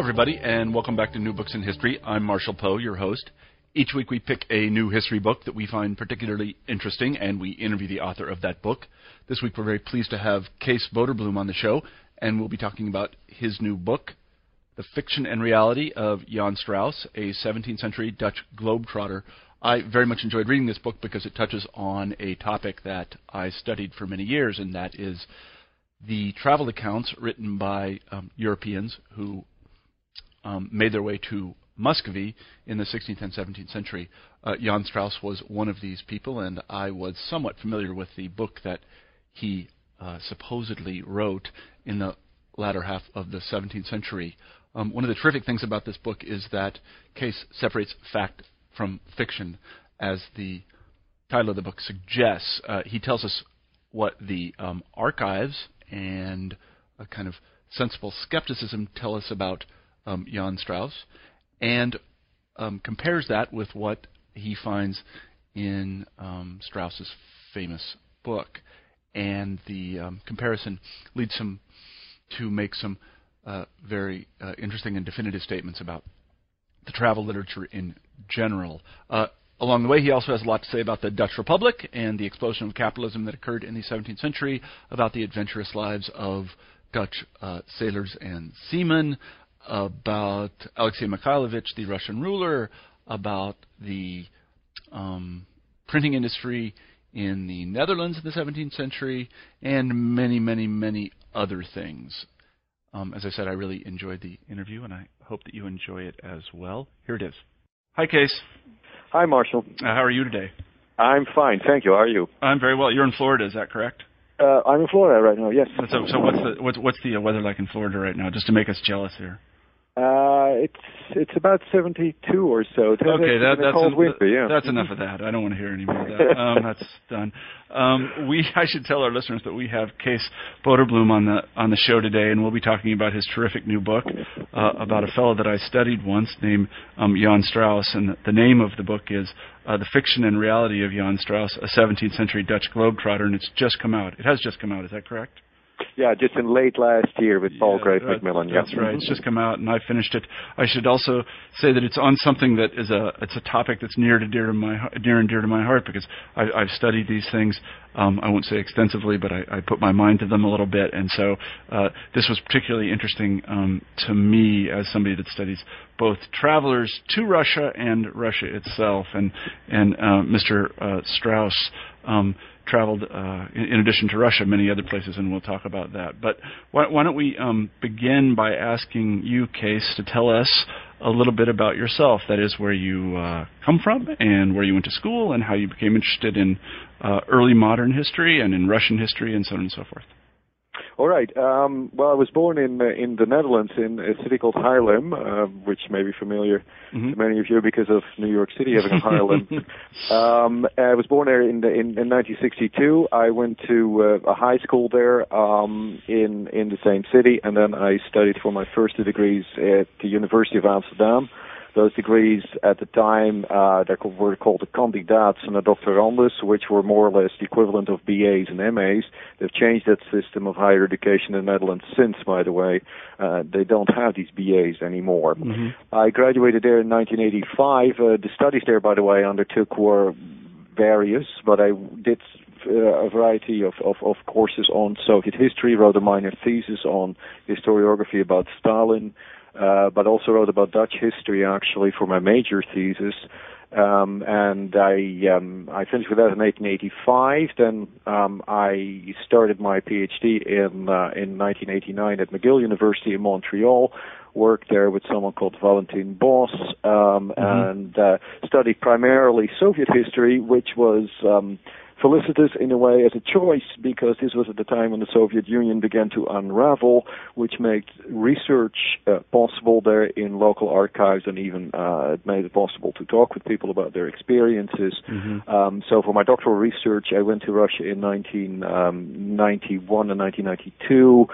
everybody, and welcome back to New Books in History. I'm Marshall Poe, your host. Each week we pick a new history book that we find particularly interesting, and we interview the author of that book. This week we're very pleased to have Kees Boterbloem on the show, and we'll be talking about his new book, The Fiction and Reality of Jan Straus, a 17th century Dutch globetrotter. I very much enjoyed reading this book because it touches on a topic that I studied for many years, and that is the travel accounts written by Europeans who made their way to Muscovy in the 16th and 17th century. Jan Straus was one of these people, and I was somewhat familiar with the book that he supposedly wrote in the latter half of the 17th century. One of the terrific things about this book is that Kees separates fact from fiction, as the title of the book suggests. He tells us what the archives and a kind of sensible skepticism tell us about Jan Straus, and compares that with what he finds in Strauss's famous book. And the comparison leads him to make some very interesting and definitive statements about the travel literature in general. Along the way, he also has a lot to say about the Dutch Republic and the explosion of capitalism that occurred in the 17th century, about the adventurous lives of Dutch sailors and seamen, about Alexei Mikhailovich, the Russian ruler, about the printing industry in the Netherlands in the 17th century, and many, many, many other things. As I said, I really enjoyed the interview, and I hope that you enjoy it as well. Here it is. Hi, Kees. Hi, Marshall. How are you today? I'm fine, thank you. How are you? I'm very well. You're in Florida, is that correct? I'm in Florida right now, yes. So what's the weather like in Florida right now, just to make us jealous here? It's about 72 or so. Okay, yeah. That's enough of that. I don't want to hear any more of that. That's done. I should tell our listeners that we have Kees Boterbloem on the show today, and we'll be talking about his terrific new book about a fellow that I studied once named Jan Straus, and the name of the book is The Fiction and Reality of Jan Straus, a 17th century Dutch globetrotter, and it's just come out. It has just come out. Is that correct? Yeah, just in late last year with Paul Grace Macmillan. That's right. It's just come out, and I finished it. I should also say that it's on something that is it's a topic that's near and dear to my heart, because I've studied these things. I won't say extensively, but I put my mind to them a little bit, and so this was particularly interesting to me as somebody that studies both travelers to Russia and Russia itself, and Mr. Straus traveled, in addition to Russia, many other places, and we'll talk about that. But why don't we begin by asking you, Kees, to tell us a little bit about yourself. That is, where you come from and where you went to school and how you became interested in early modern history and in Russian history and so on and so forth. All right. Well, I was born in the Netherlands in a city called Haarlem, which may be familiar to many of you because of New York City having a Haarlem. I was born there in 1962. I went to a high school there in the same city, and then I studied for my first 2 degrees at the University of Amsterdam. Those degrees at the time they were called the Candidats and the Doctorandus, which were more or less the equivalent of BAs and MAs. They've changed that system of higher education in the Netherlands since, by the way. They don't have these BAs anymore. I graduated there in 1985. The studies there, by the way, I undertook were various, but I did a variety of courses on Soviet history, wrote a minor thesis on historiography about Stalin, but also wrote about Dutch history, actually, for my major thesis. And I finished with that in 1985. Then I started my PhD in 1989 at McGill University in Montreal. Worked there with someone called Valentin Boss, and studied primarily Soviet history, which was felicitous in a way as a choice, because this was at the time when the Soviet Union began to unravel, which made research possible there in local archives, and even it made it possible to talk with people about their experiences. So for my doctoral research, I went to Russia in 1991 and 1992,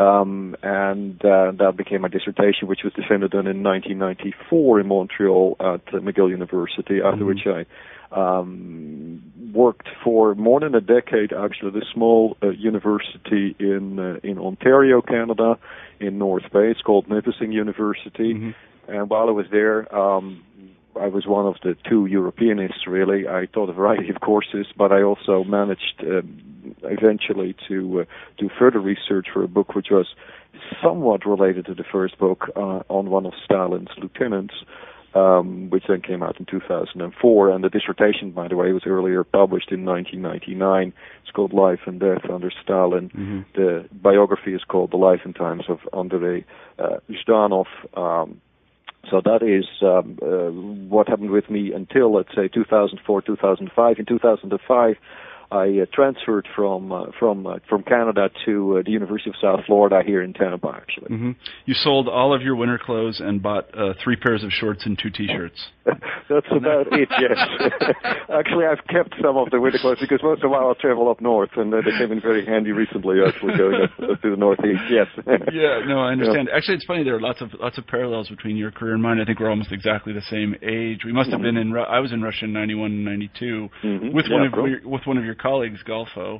and that became my dissertation, which was defended in 1994 in Montreal at McGill University, after which I worked for more than a decade, actually, at a small university in Ontario, Canada, in North Bay. It's called Nipissing University. Mm-hmm. And while I was there, I was one of the two Europeanists, really. I taught a variety of courses, but I also managed eventually to do further research for a book which was somewhat related to the first book on one of Stalin's lieutenants, which then came out in 2004. And the dissertation, by the way, was earlier published in 1999. It's called Life and Death Under Stalin. Mm-hmm. The biography is called The Life and Times of Andrei Zhdanov. So that is what happened with me until, let's say, 2004, 2005. In 2005, I transferred from Canada to the University of South Florida here in Tampa, actually. Mm-hmm. You sold all of your winter clothes and bought 3 pairs of shorts and 2 T-shirts. That's about it, yes. Actually, I've kept some of the winter clothes because once in a while I'll travel up north, and they came in very handy recently, actually, going up to the northeast, yes. Yeah, no, I understand. Yeah. Actually, it's funny, there are lots of parallels between your career and mine. I think we're almost exactly the same age. We must have been I was in Russia in 91 and 92 with one of your colleagues, Golfo.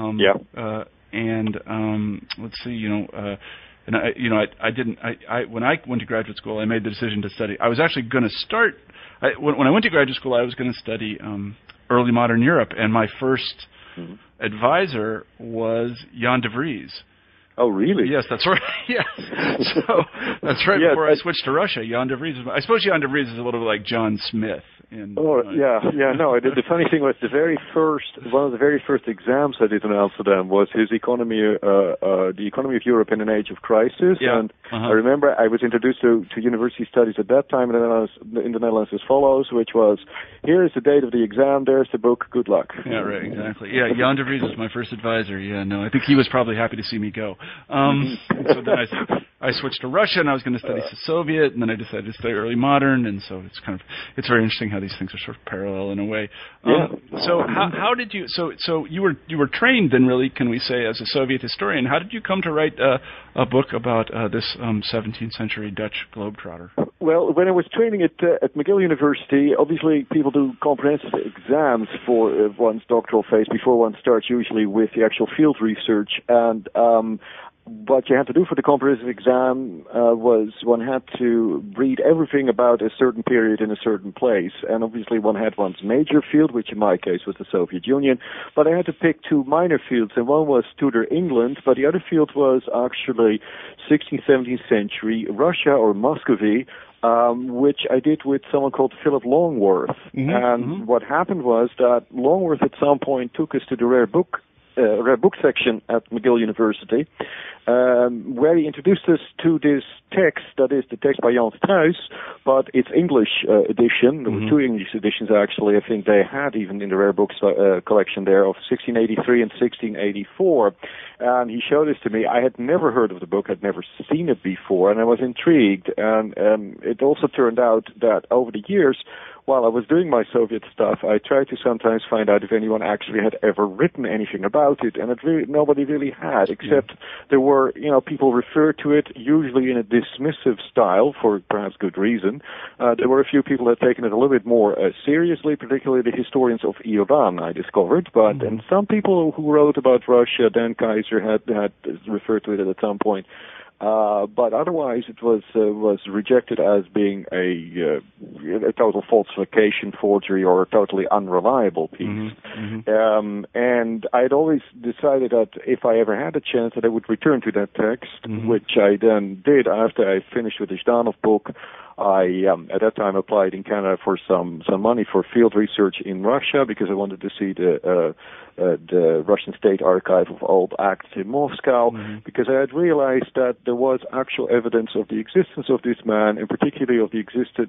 Let's see, when I went to graduate school, I made the decision to study. I was actually going to start. When I went to graduate school, I was going to study early modern Europe, and my first advisor was Jan de Vries. Oh, really? Yes, that's right. Yes. So that's right. Before I switched to Russia, Jan de Vries. I suppose Jan de Vries is a little bit like John Smith. No. The funny thing was one of the very first exams I did in Amsterdam was his economy, the economy of Europe in an age of crisis. Yeah. And I remember I was introduced to university studies at that time in the Netherlands as follows, which was, here is the date of the exam, there's the book, good luck. Yeah, right, exactly. Yeah, Jan de Vries was my first advisor. Yeah, no, I think he was probably happy to see me go. So then I switched to Russia, and I was going to study Soviet, and then I decided to study early modern, and so it's very interesting how these things are sort of parallel in a way. So how did you? So you were trained then, really, can we say, as a Soviet historian? How did you come to write a book about this 17th century Dutch globetrotter? Well, when I was training at McGill University, obviously people do comprehensive exams for one's doctoral phase before one starts, usually with the actual field research. And what you had to do for the comprehensive exam was one had to read everything about a certain period in a certain place. And obviously one had one's major field, which in my case was the Soviet Union. But I had to pick 2 minor fields, and one was Tudor England, but the other field was actually 16th, 17th century Russia or Muscovy, which I did with someone called Philip Longworth. Mm-hmm. And what happened was that Longworth at some point took us to the rare book section at McGill University, where he introduced us to this text, that is the text by Jan Struijs, but its English edition. There were 2 English editions, actually. I think they had even in the rare books collection there of 1683 and 1684. And he showed this to me. I had never heard of the book, I'd never seen it before, and I was intrigued. And it also turned out that over the years, while I was doing my Soviet stuff, I tried to sometimes find out if anyone actually had ever written anything about it, and nobody really had, except there were, people referred to it usually in a dismissive style for perhaps good reason. There were a few people that had taken it a little bit more seriously, particularly the historians of Iran, I discovered, but and some people who wrote about Russia, Dan Kaiser, had referred to it at some point. But otherwise, it was rejected as being a total falsification, forgery, or a totally unreliable piece. And I'd always decided that if I ever had a chance, that I would return to that text, which I then did after I finished with the Zhdanov book. I at that time applied in Canada for some money for field research in Russia because I wanted to see the Russian State Archive of Old Acts in Moscow, because I had realized that there was actual evidence of the existence of this man, and particularly of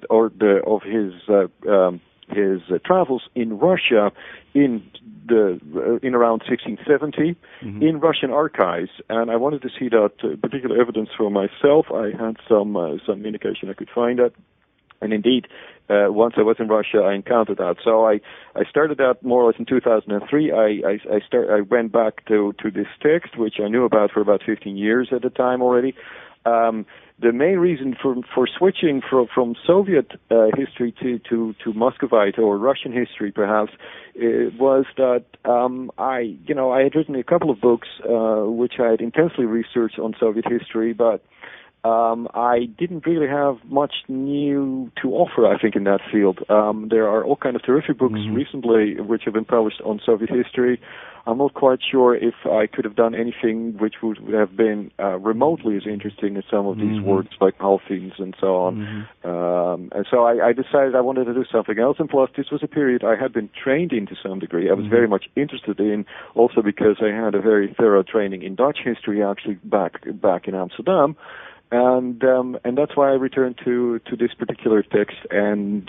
his travels in Russia in around 1670 in Russian archives, and I wanted to see that particular evidence for myself. I had some indication I could find that, and indeed, once I was in Russia, I encountered that. So I started that more or less in 2003. I went back to this text, which I knew about for about 15 years at the time already. The main reason for switching from Soviet history to Muscovite or Russian history, perhaps, was that I had written a couple of books which I had intensely researched on Soviet history, but I didn't really have much new to offer, I think, in that field. There are all kind of terrific books recently which have been published on Soviet history. I'm not quite sure if I could have done anything which would have been remotely as interesting as some of these works like Halfines and so on. And so I decided I wanted to do something else. And plus, this was a period I had been trained in to some degree. I was very much interested in, also because I had a very thorough training in Dutch history actually back in Amsterdam. And that's why I returned to this particular text. And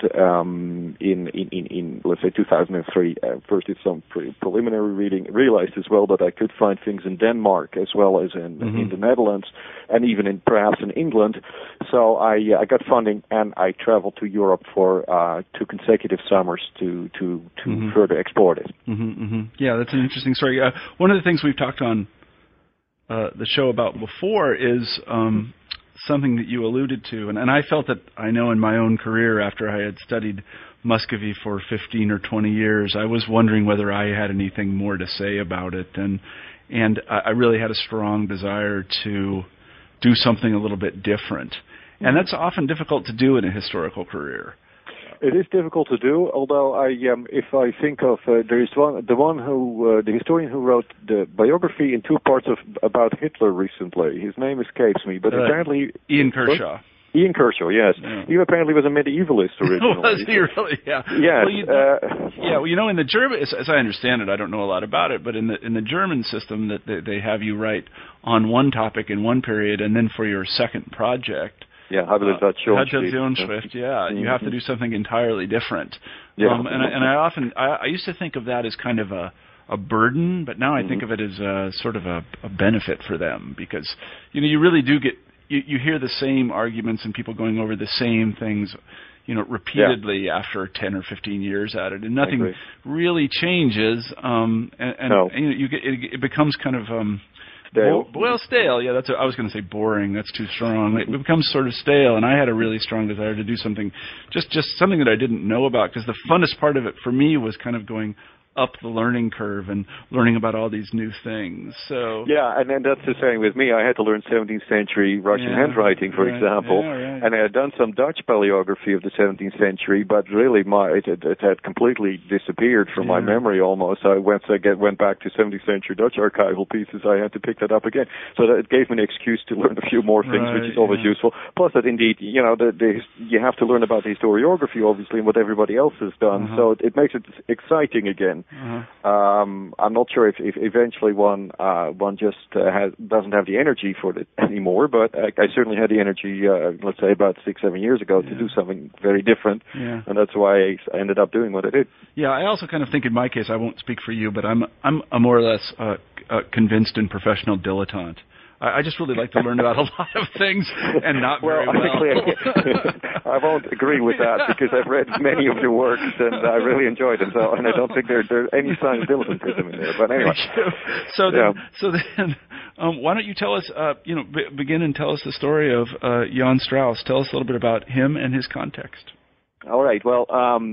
in let's say 2003, first did some preliminary reading. Realized as well that I could find things in Denmark as well as in the Netherlands, and even perhaps in England. So I got funding and I traveled to Europe for 2 consecutive summers to further explore it. Yeah, that's an interesting story. One of the things we've talked on the show about before is something that you alluded to, and I felt that I know in my own career after I had studied Muscovy for 15 or 20 years, I was wondering whether I had anything more to say about it, and I really had a strong desire to do something a little bit different, and that's often difficult to do in a historical career. It is difficult to do, although if I think of there is the historian who wrote the biography in 2 parts about Hitler recently. His name escapes me, but apparently Ian Kershaw. Ian Kershaw, yes. Yeah. He apparently was a medievalist originally. Was he really? Yeah. Yes. Well, in the German, as I understand it, I don't know a lot about it, but in the German system, that they have you write on one topic in one period, and then for your second project. Yeah, Habilitationsschrift. Yeah, you have to do something entirely different. Yeah. And I used to think of that as kind of a burden, but now I think of it as sort of a benefit for them, because you really do get you hear the same arguments and people going over the same things, repeatedly after 10 or 15 years at it, and nothing really changes. You get it becomes kind of stale. Stale. Yeah, I was going to say boring. That's too strong. It becomes sort of stale, and I had a really strong desire to do something, just something that I didn't know about, because the funnest part of it for me was kind of going up the learning curve and learning about all these new things. So yeah, and then that's the same with me. I had to learn 17th century Russian handwriting, for example, and I had done some Dutch paleography of the 17th century, but really it had completely disappeared from my memory almost. So once I went back to 17th century Dutch archival pieces, I had to pick that up again. So that it gave me an excuse to learn a few more things, which is always useful. Plus that indeed, you have to learn about the historiography, obviously, and what everybody else has done. So it makes it exciting again. I'm not sure if eventually one just doesn't have the energy for it anymore, but I certainly had the energy, let's say about 6-7 years ago, to do something very different, and that's why I ended up doing what I did. Yeah, I also kind of think in my case, I won't speak for you, but I'm a more or less convinced and professional dilettante. I just really like to learn about a lot of things and not very well. I won't agree with that, because I've read many of your works and I really enjoyed them. So, and I don't think there's any sign of dilettantism in there. But anyway. So then, why don't you tell us, begin and tell us the story of Jan Strauss. Tell us a little bit about him and his context. All right. Well,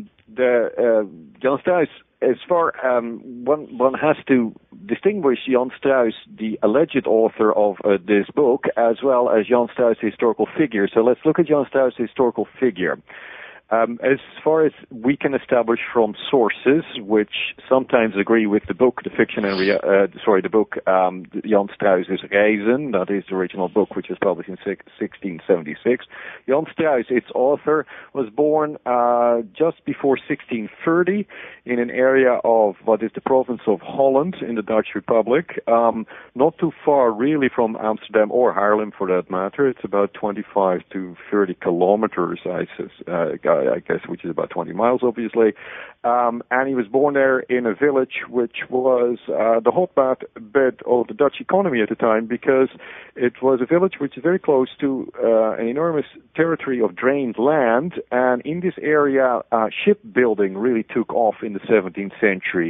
Jan Strauss, as far one has to distinguish Jan Strauss, the alleged author of this book, as well as Jan Strauss, the historical figure. So let's look at Jan Strauss, the historical figure. As far as we can establish from sources, which sometimes agree with the book, the fiction and the book Jan Strauss's Reizen, that is the original book, which was published in 1676. Jan Strauss, its author, was born just before 1630 in an area of what is the province of Holland in the Dutch Republic, not too far really from Amsterdam or Haarlem for that matter. It's about 25 to 30 kilometers, I guess, which is about 20 miles, obviously. And he was born there in a village which was the hotbed of the Dutch economy at the time, because it was a village which is very close to an enormous territory of drained land. And in this area, shipbuilding really took off in the 17th century.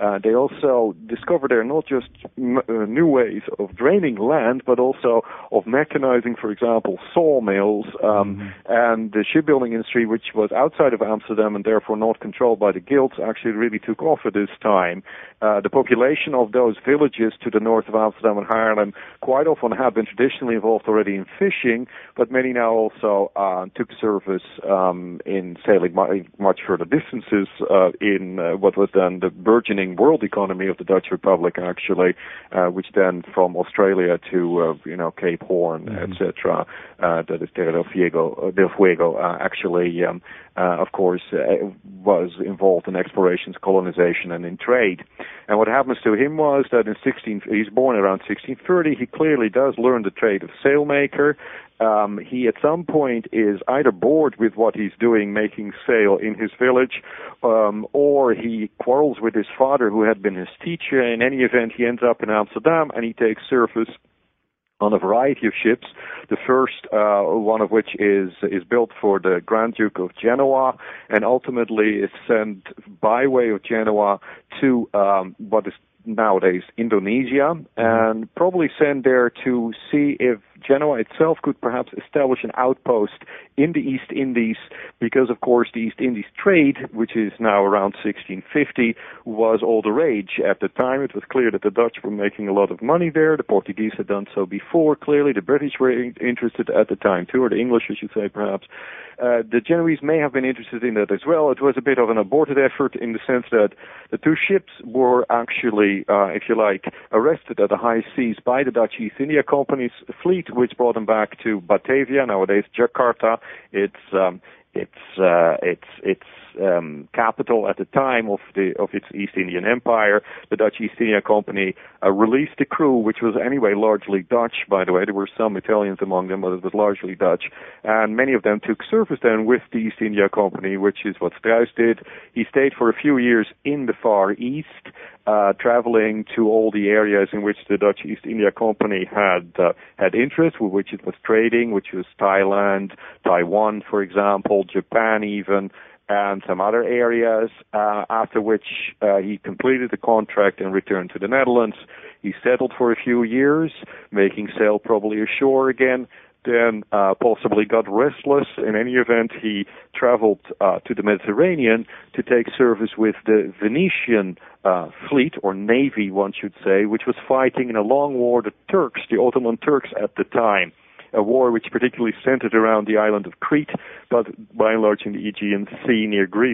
They also discovered there not just new ways of draining land, but also of mechanizing, for example, sawmills, and the shipbuilding industry, which was outside of Amsterdam and therefore not controlled by the guilds, actually really took off at this time. The population of those villages to the north of Amsterdam and Haarlem quite often have been traditionally involved already in fishing, but many now also took service in sailing much further distances in what was then the burgeoning world economy of the Dutch Republic, actually, which then from Australia to Cape Horn, etc. That is Terra del Fuego, actually, of course, was involved in explorations, colonization, and in trade. And what happens to him was that he's born around 1630. He clearly does learn the trade of sailmaker. He at some point is either bored with what he's doing, making sail in his village, or he quarrels with his father, who had been his teacher. In any event, he ends up in Amsterdam, and he takes service on a variety of ships. The first one of which is built for the Grand Duke of Genoa, and ultimately is sent by way of Genoa to what is nowadays Indonesia, and probably sent there to see if Genoa itself could perhaps establish an outpost in the East Indies, because of course the East Indies trade, which is now around 1650, was all the rage at the time. It was clear that the Dutch were making a lot of money there. The Portuguese had done so before. Clearly the British were interested at the time too, or the English I should say perhaps. The Genoese may have been interested in that as well. It was a bit of an aborted effort in the sense that the two ships were actually, if you like, arrested at the high seas by the Dutch East India Company's fleet, which brought them back to Batavia, nowadays Jakarta. Its capital at the time of its East Indian Empire. The Dutch East India Company released the crew, which was anyway largely Dutch, by the way. There were some Italians among them, but it was largely Dutch. And many of them took service then with the East India Company, which is what Struys did. He stayed for a few years in the Far East, traveling to all the areas in which the Dutch East India Company had interest, with which it was trading, which was Thailand, Taiwan, for example, Japan even, and some other areas, after which he completed the contract and returned to the Netherlands. He settled for a few years, making sail probably ashore again, then possibly got restless. In any event, he traveled to the Mediterranean to take service with the Venetian fleet, or navy, one should say, which was fighting in a long war the Turks, the Ottoman Turks at the time. A war which particularly centered around the island of Crete, but by and large in the Aegean Sea near Greece.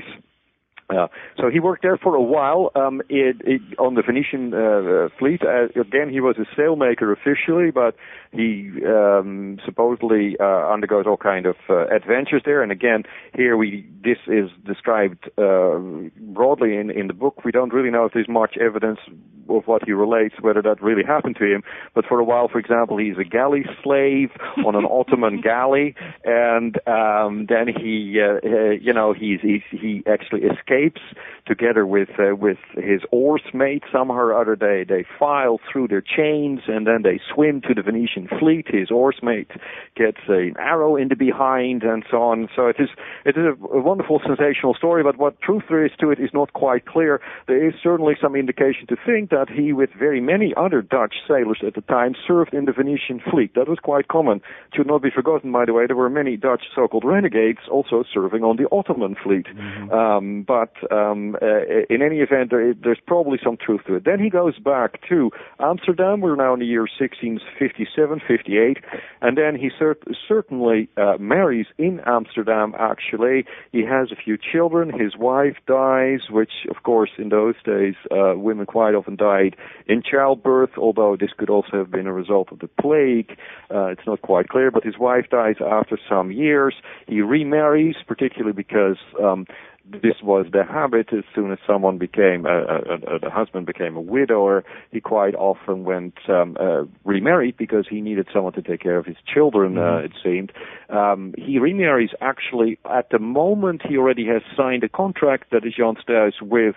So he worked there for a while on the Venetian fleet. Again, he was a sailmaker officially, but he supposedly undergoes all kind of adventures there. And again, here this is described broadly in the book. We don't really know if there's much evidence of what he relates, whether that really happened to him. But for a while, for example, he's a galley slave on an Ottoman galley, and then he actually escapes together with his oars mate. Somehow or other, they file through their chains, and then they swim to the Venetian fleet. His oars mate gets an arrow in the behind, and so on. So it is a wonderful, sensational story. But what truth there is to it is not quite clear. There is certainly some indication to think that he, with very many other Dutch sailors at the time, served in the Venetian fleet. That was quite common. It should not be forgotten, by the way, there were many Dutch so-called renegades also serving on the Ottoman fleet. But in any event, there's probably some truth to it. Then he goes back to Amsterdam. We're now in the year 1657, 58, and then he certainly marries in Amsterdam, actually. He has a few children. His wife dies, which, of course, in those days, women quite often died in childbirth, although this could also have been a result of the plague. It's not quite clear, but his wife dies after some years. He remarries, particularly because this was the habit. As soon as someone the husband became a widower, he quite often went remarried because he needed someone to take care of his children, it seemed. He remarries actually at the moment he already has signed a contract, that is Jan Struys, with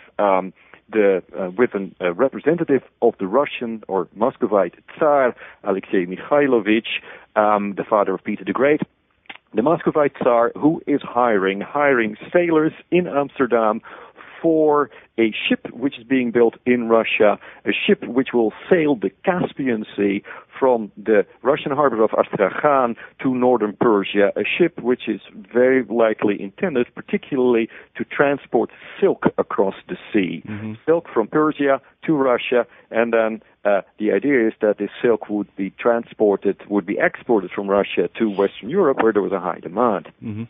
a representative of the Russian or Muscovite Tsar, Alexei Mikhailovich, the father of Peter the Great. The Muscovite Tsar, who is hiring sailors in Amsterdam for a ship which is being built in Russia, a ship which will sail the Caspian Sea from the Russian harbor of Astrakhan to northern Persia, a ship which is very likely intended particularly to transport silk across the sea. Silk from Persia to Russia, and then the idea is that this silk would be exported from Russia to Western Europe, where there was a high demand.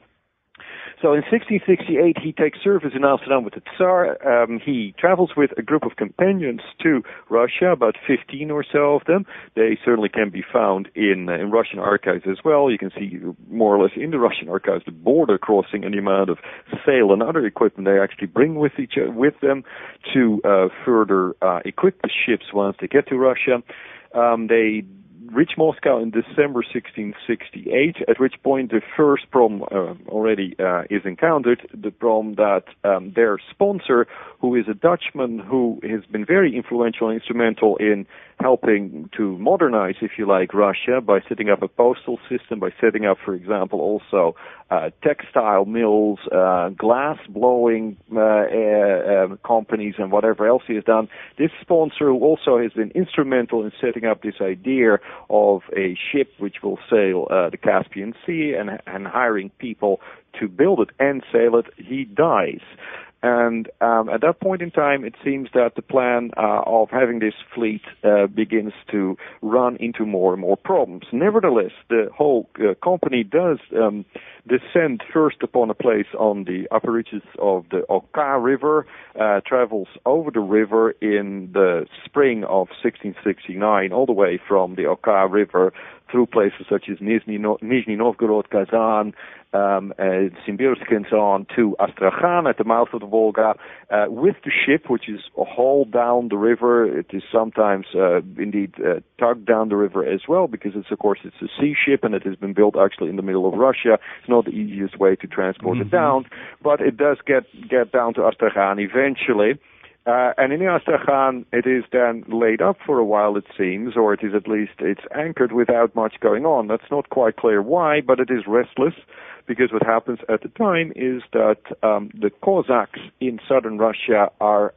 So in 1668, he takes service in Amsterdam with the Tsar. He travels with a group of companions to Russia, about 15 or so of them. They certainly can be found in Russian archives as well. You can see more or less in the Russian archives the border crossing and the amount of sail and other equipment they actually bring with them to further equip the ships once they get to Russia. They reach Moscow in December 1668, at which point the first problem already is encountered, the problem that their sponsor, who is a Dutchman who has been very influential and instrumental in helping to modernize, if you like, Russia by setting up a postal system, by setting up, for example, also textile mills, glass blowing companies, and whatever else he has done. This sponsor, who also has been instrumental in setting up this idea of a ship which will sail the Caspian Sea and hiring people to build it and sail it, he dies. And at that point in time, it seems that the plan of having this fleet begins to run into more and more problems. Nevertheless, the whole company does descend first upon a place on the upper reaches of the Oka River, travels over the river in the spring of 1669, all the way from the Oka River through places such as Nizhny Novgorod, Kazan, Simbirsk, and so on, to Astrakhan at the mouth of the Volga, with the ship, which is hauled down the river. It is sometimes indeed tugged down the river as well, because it's a sea ship, and it has been built actually in the middle of Russia. It's not the easiest way to transport it down, but it does get down to Astrakhan eventually. And in Astrakhan, it is then laid up for a while, it seems, or it is at least, it's anchored without much going on. That's not quite clear why, but it is restless, because what happens at the time is that the Cossacks in southern Russia are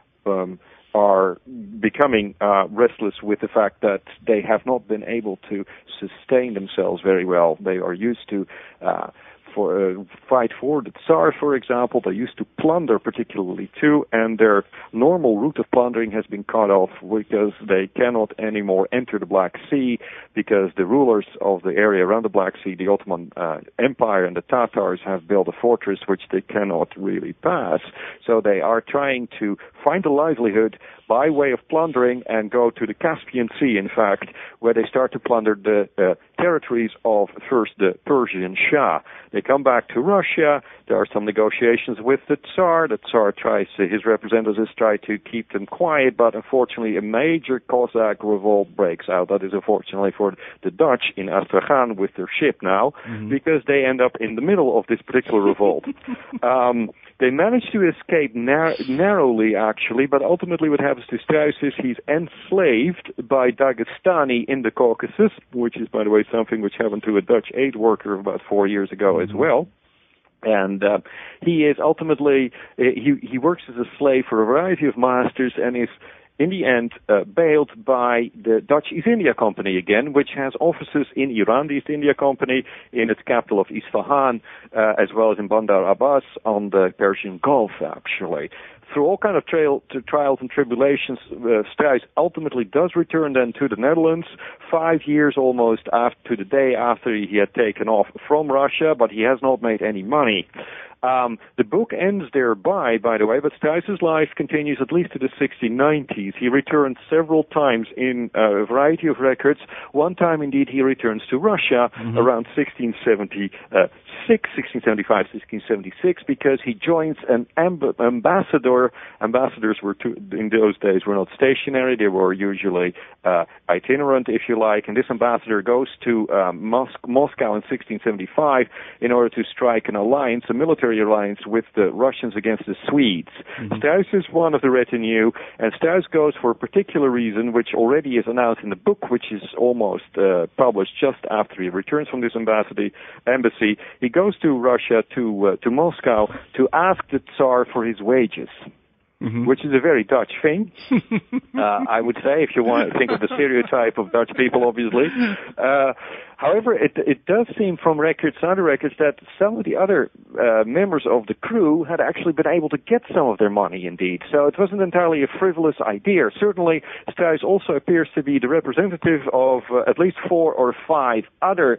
becoming restless with the fact that they have not been able to sustain themselves very well. They are used to fight for the Tsar, for example. They used to plunder particularly too, and their normal route of plundering has been cut off because they cannot anymore enter the Black Sea, because the rulers of the area around the Black Sea, the Ottoman Empire and the Tatars, have built a fortress which they cannot really pass. So they are trying to find a livelihood by way of plundering and go to the Caspian Sea, in fact, where they start to plunder the territories of first the Persian Shah. They come back to Russia. There are some negotiations with the Tsar. The Tsar his representatives try to keep them quiet, but unfortunately a major Cossack revolt breaks out. That is unfortunately for the Dutch in Astrakhan with their ship now, because they end up in the middle of this particular revolt. They manage to escape narrowly, actually, but ultimately what happens to Strauss is he's enslaved by Dagestani in the Caucasus, which is, by the way, something which happened to a Dutch aid worker about 4 years ago as well. And he is ultimately, he works as a slave for a variety of masters, and is in the end bailed by the Dutch East India Company again, which has offices in Iran, the East India Company, in its capital of Isfahan, as well as in Bandar Abbas on the Persian Gulf, actually. Through all kind of trials and tribulations, Strauss ultimately does return then to the Netherlands, 5 years almost to the day after he had taken off from Russia, but he has not made any money. The book ends thereby, by the way, but Strauss's life continues at least to the 1690s. He returns several times in a variety of records. One time, indeed, he returns to Russia around 1675, 1676, because he joins an ambassador. Ambassadors in those days were not stationary. They were usually itinerant, if you like, and this ambassador goes to Moscow in 1675 in order to strike an alliance, a military military alliance with the Russians against the Swedes. Mm-hmm. Strauss is one of the retinue, and Strauss goes for a particular reason, which already is announced in the book, which is almost published just after he returns from this embassy. He goes to Russia, to Moscow, to ask the Tsar for his wages. Mm-hmm. Which is a very Dutch thing, I would say, if you want to think of the stereotype of Dutch people, obviously. However, it does seem from records, other records, that some of the other members of the crew had actually been able to get some of their money, indeed. So it wasn't entirely a frivolous idea. Certainly, Strauss also appears to be the representative of at least 4 or 5 other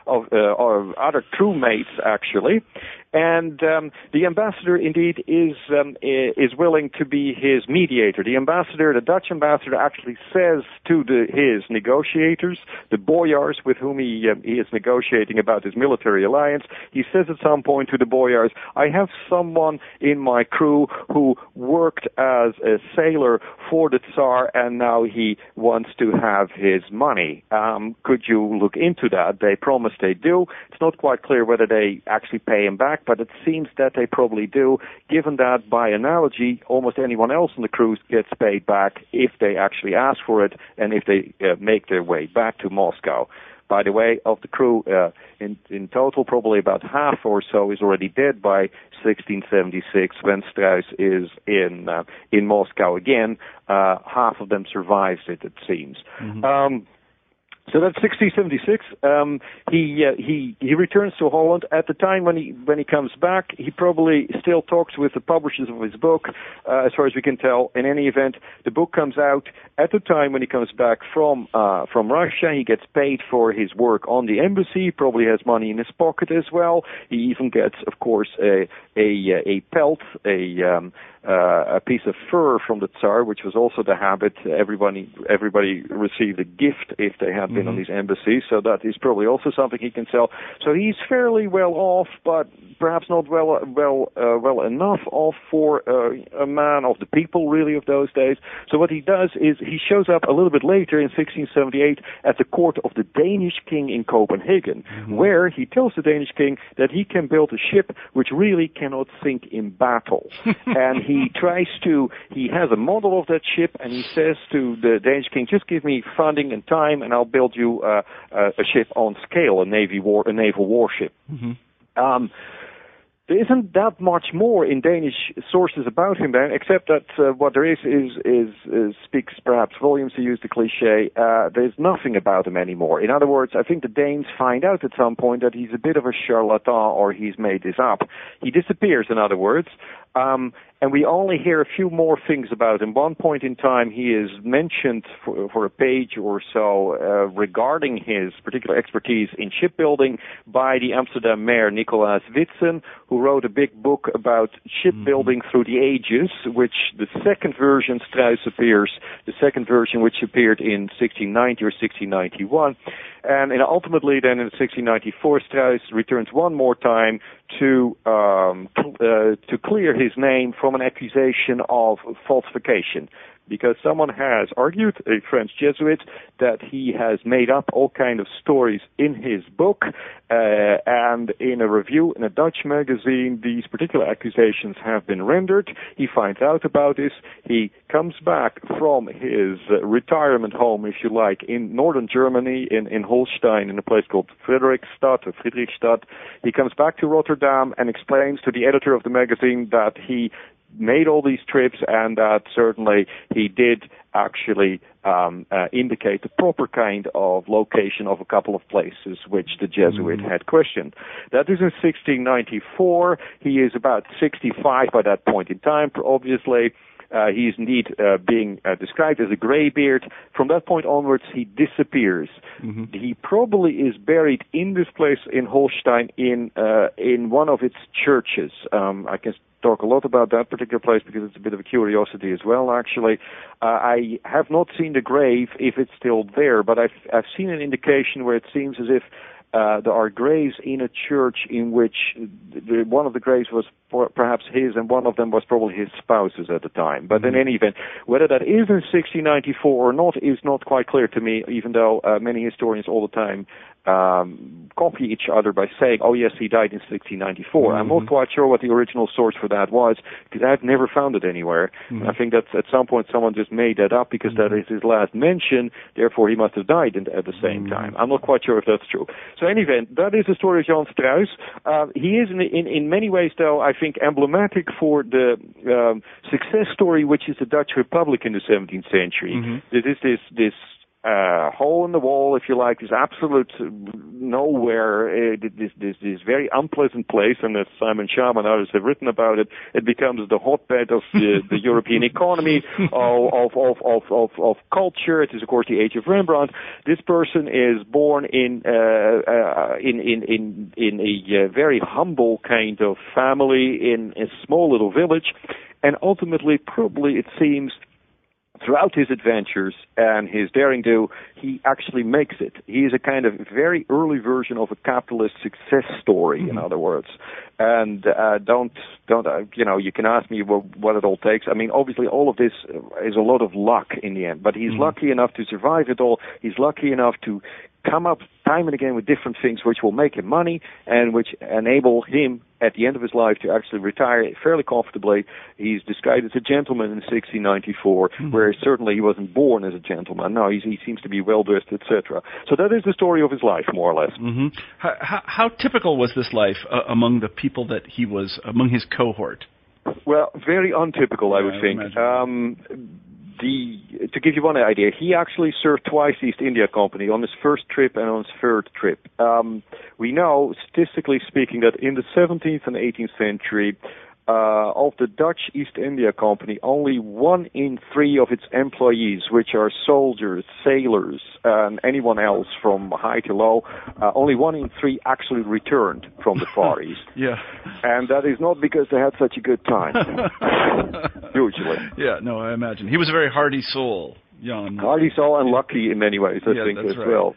other crewmates, actually. And the ambassador, indeed, is willing to be his mediator. The ambassador, the Dutch ambassador, actually says to his negotiators, the boyars with whom he is negotiating about his military alliance, he says at some point to the boyars, I have someone in my crew who worked as a sailor for the Tsar, and now he wants to have his money. Could you look into that? They promise they do. It's not quite clear whether they actually pay him back, but it seems that they probably do, given that, by analogy, almost anyone else on the cruise gets paid back if they actually ask for it and if they make their way back to Moscow. By the way, of the crew, in total, probably about half or so is already dead by 1676 when Strauss is in Moscow again. Half of them survives it seems. Mm-hmm. So that's 1676. He returns to Holland. At the time when he comes back, he probably still talks with the publishers of his book, as far as we can tell. In any event, the book comes out at the time when he comes back from Russia. He gets paid for his work on the embassy. He probably has money in his pocket as well. He even gets, of course, a pelt, a piece of fur from the Tsar, which was also the habit. Everybody received a gift if they had been on these embassies, so that is probably also something he can sell. So he's fairly well off, but perhaps not well enough off for a man of the people, really, of those days. So what he does is he shows up a little bit later in 1678 at the court of the Danish king in Copenhagen, where he tells the Danish king that he can build a ship which really cannot sink in battle. And he has a model of that ship, and he says to the Danish king, just give me funding and time, and I'll build you a ship on scale, a naval warship. Mm-hmm. There isn't that much more in Danish sources about him then, except that what there is speaks perhaps volumes, to use the cliche. There's nothing about him anymore. In other words, I think the Danes find out at some point that he's a bit of a charlatan, or he's made this up. He disappears, in other words. And we only hear a few more things about him. One point in time, he is mentioned for a page or so regarding his particular expertise in shipbuilding by the Amsterdam mayor Nicolaas Witsen, who wrote a big book about shipbuilding through the ages, which the second version, Strauss appears, the second version which appeared in 1690 or 1691. And ultimately, then in 1694, Strauss returns one more time to clear his name from an accusation of falsification, because someone has argued, a French Jesuit, that he has made up all kind of stories in his book, and in a review in a Dutch magazine, these particular accusations have been rendered. He finds out about this. He comes back from his retirement home, if you like, in northern Germany, in Holstein, in a place called Friedrichstadt. He comes back to Rotterdam and explains to the editor of the magazine that he made all these trips, and that certainly he did actually indicate the proper kind of location of a couple of places which the Jesuit had questioned. That is in 1694. He is about 65 by that point in time, obviously. He is indeed being described as a graybeard. From that point onwards, he disappears. Mm-hmm. He probably is buried in this place in Holstein in one of its churches. I can talk a lot about that particular place because it's a bit of a curiosity as well, actually. I have not seen the grave, if it's still there, but I've seen an indication where it seems as if there are graves in a church in which one of the graves was perhaps his, and one of them was probably his spouse's at the time. But in any event, whether that is in 1694 or not is not quite clear to me, even though many historians all the time copy each other by saying, oh yes, he died in 1694. I'm not quite sure what the original source for that was, because I've never found it anywhere. And I think that at some point someone just made that up because that is his last mention, therefore he must have died at the same time. I'm not quite sure if that's true. So in any event, that is the story of Jan Struys. He is in many ways, though, I think emblematic for the success story which is the Dutch Republic in the 17th century. There is this hole in the wall, if you like, this absolute nowhere, this very unpleasant place, and as Simon Schama and others have written about it, it becomes the hotbed of the European economy, of culture. It is, of course, the age of Rembrandt. This person is born in a very humble kind of family in a small little village, and ultimately, probably, it seems, throughout his adventures and his daring do, he actually makes it. He is a kind of very early version of a capitalist success story, in other words. And you can ask me what it all takes. I mean, obviously, all of this is a lot of luck in the end, but he's lucky enough to survive it all. He's lucky enough to come up time and again with different things which will make him money and which enable him at the end of his life to actually retire fairly comfortably. He's described as a gentleman in 1694, where certainly he wasn't born as a gentleman. No, he seems to be well-dressed, etc. So that is the story of his life, more or less. How typical was this life among the people that he was, among his cohort? Well, very untypical, I would think. To give you one idea, he actually served twice the East India Company, on his first trip and on his third trip. We know, statistically speaking, that in the 17th and 18th century, of the Dutch East India Company, only 1 in 3 of its employees, which are soldiers, sailors, and anyone else from high to low, only 1 in 3 actually returned from the Far East. And that is not because they had such a good time, usually. I imagine. He was a very hardy soul. Jan. Hardy soul and lucky in many ways, I think, as well.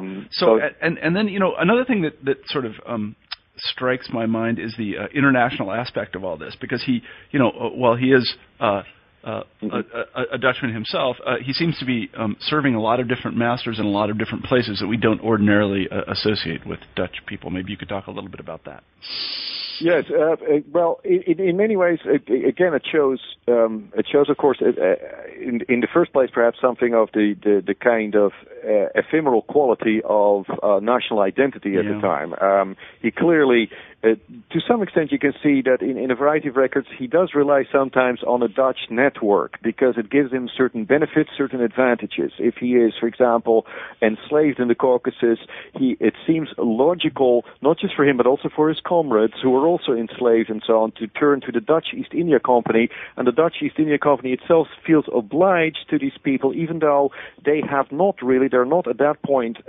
And then, another thing that sort of strikes my mind is the international aspect of all this, because he, while he is a Dutchman himself, he seems to be serving a lot of different masters in a lot of different places that we don't ordinarily associate with Dutch people. Maybe you could talk a little bit about that. Yes, well, in many ways, again, it shows, of course, in the first place, perhaps something of the kind of ephemeral quality of national identity at the time. He clearly, to some extent, you can see that in a variety of records, he does rely sometimes on a Dutch network because it gives him certain benefits, certain advantages. If he is, for example, enslaved in the Caucasus, it seems logical, not just for him, but also for his comrades who are also enslaved and so on, to turn to the Dutch East India Company, and the Dutch East India Company itself feels obliged to these people, even though they're not at that point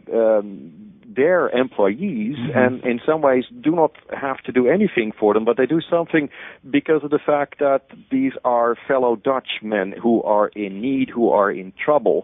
their employees, and in some ways do not have to do anything for them, but they do something because of the fact that these are fellow Dutchmen who are in need, who are in trouble.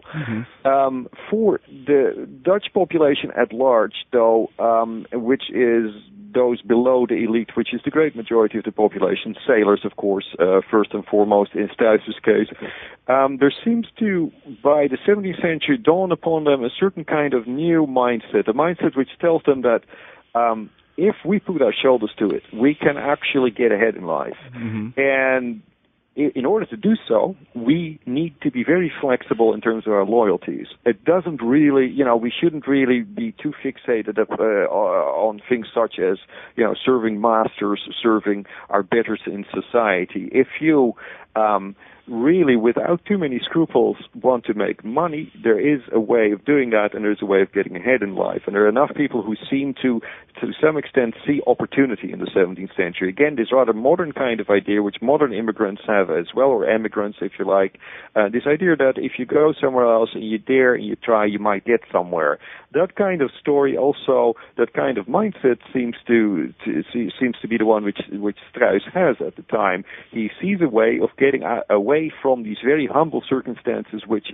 For the Dutch population at large, though, which is those below the elite, which is the great majority of the population, sailors, of course, first and foremost in Struys's case, there seems to, by the 17th century, dawn upon them a certain kind of new mindset, a mindset which tells them that if we put our shoulders to it, we can actually get ahead in life. And in order to do so, we need to be very flexible in terms of our loyalties. It doesn't really, we shouldn't really be too fixated on things such as, serving masters, serving our betters in society. If you really, without too many scruples, want to make money, there is a way of doing that, and there's a way of getting ahead in life. And there are enough people who seem to some extent, see opportunity in the 17th century. Again, this rather modern kind of idea, which modern immigrants have as well, or emigrants, if you like. This idea that if you go somewhere else and you dare and you try, you might get somewhere. That kind of story, also, that kind of mindset seems to be the one which Struys has at the time. He sees a way of getting away away from these very humble circumstances, which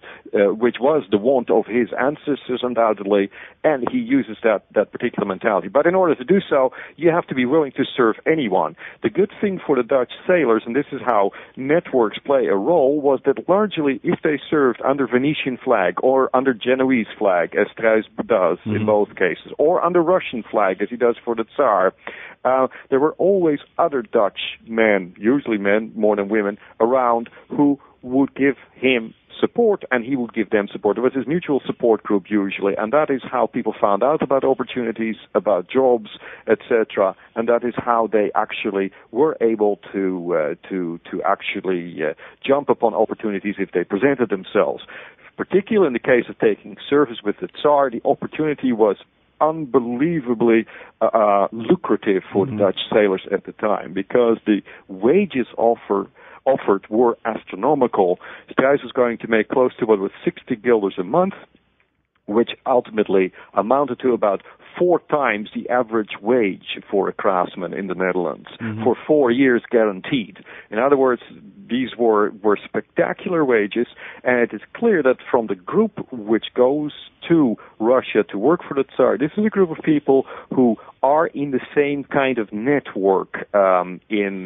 was the want of his ancestors undoubtedly, and he uses that particular mentality. But in order to do so, you have to be willing to serve anyone. The good thing for the Dutch sailors, and this is how networks play a role, was that largely if they served under Venetian flag or under Genoese flag, as Struys does in both cases, or under Russian flag, as he does for the Tsar, there were always other Dutch men, usually men more than women, around who would give him support, and he would give them support. There was this mutual support group usually, and that is how people found out about opportunities, about jobs, etc. And that is how they actually were able to actually jump upon opportunities if they presented themselves. Particularly in the case of taking service with the Tsar, the opportunity was unbelievably lucrative for the Dutch sailors at the time, because the wages offered were astronomical. Struys was going to make close to 60 guilders a month, which ultimately amounted to about 4 times the average wage for a craftsman in the Netherlands for 4 years guaranteed. In other words, these were spectacular wages, and it is clear that from the group which goes to Russia to work for the Tsar, this is a group of people who are in the same kind of network in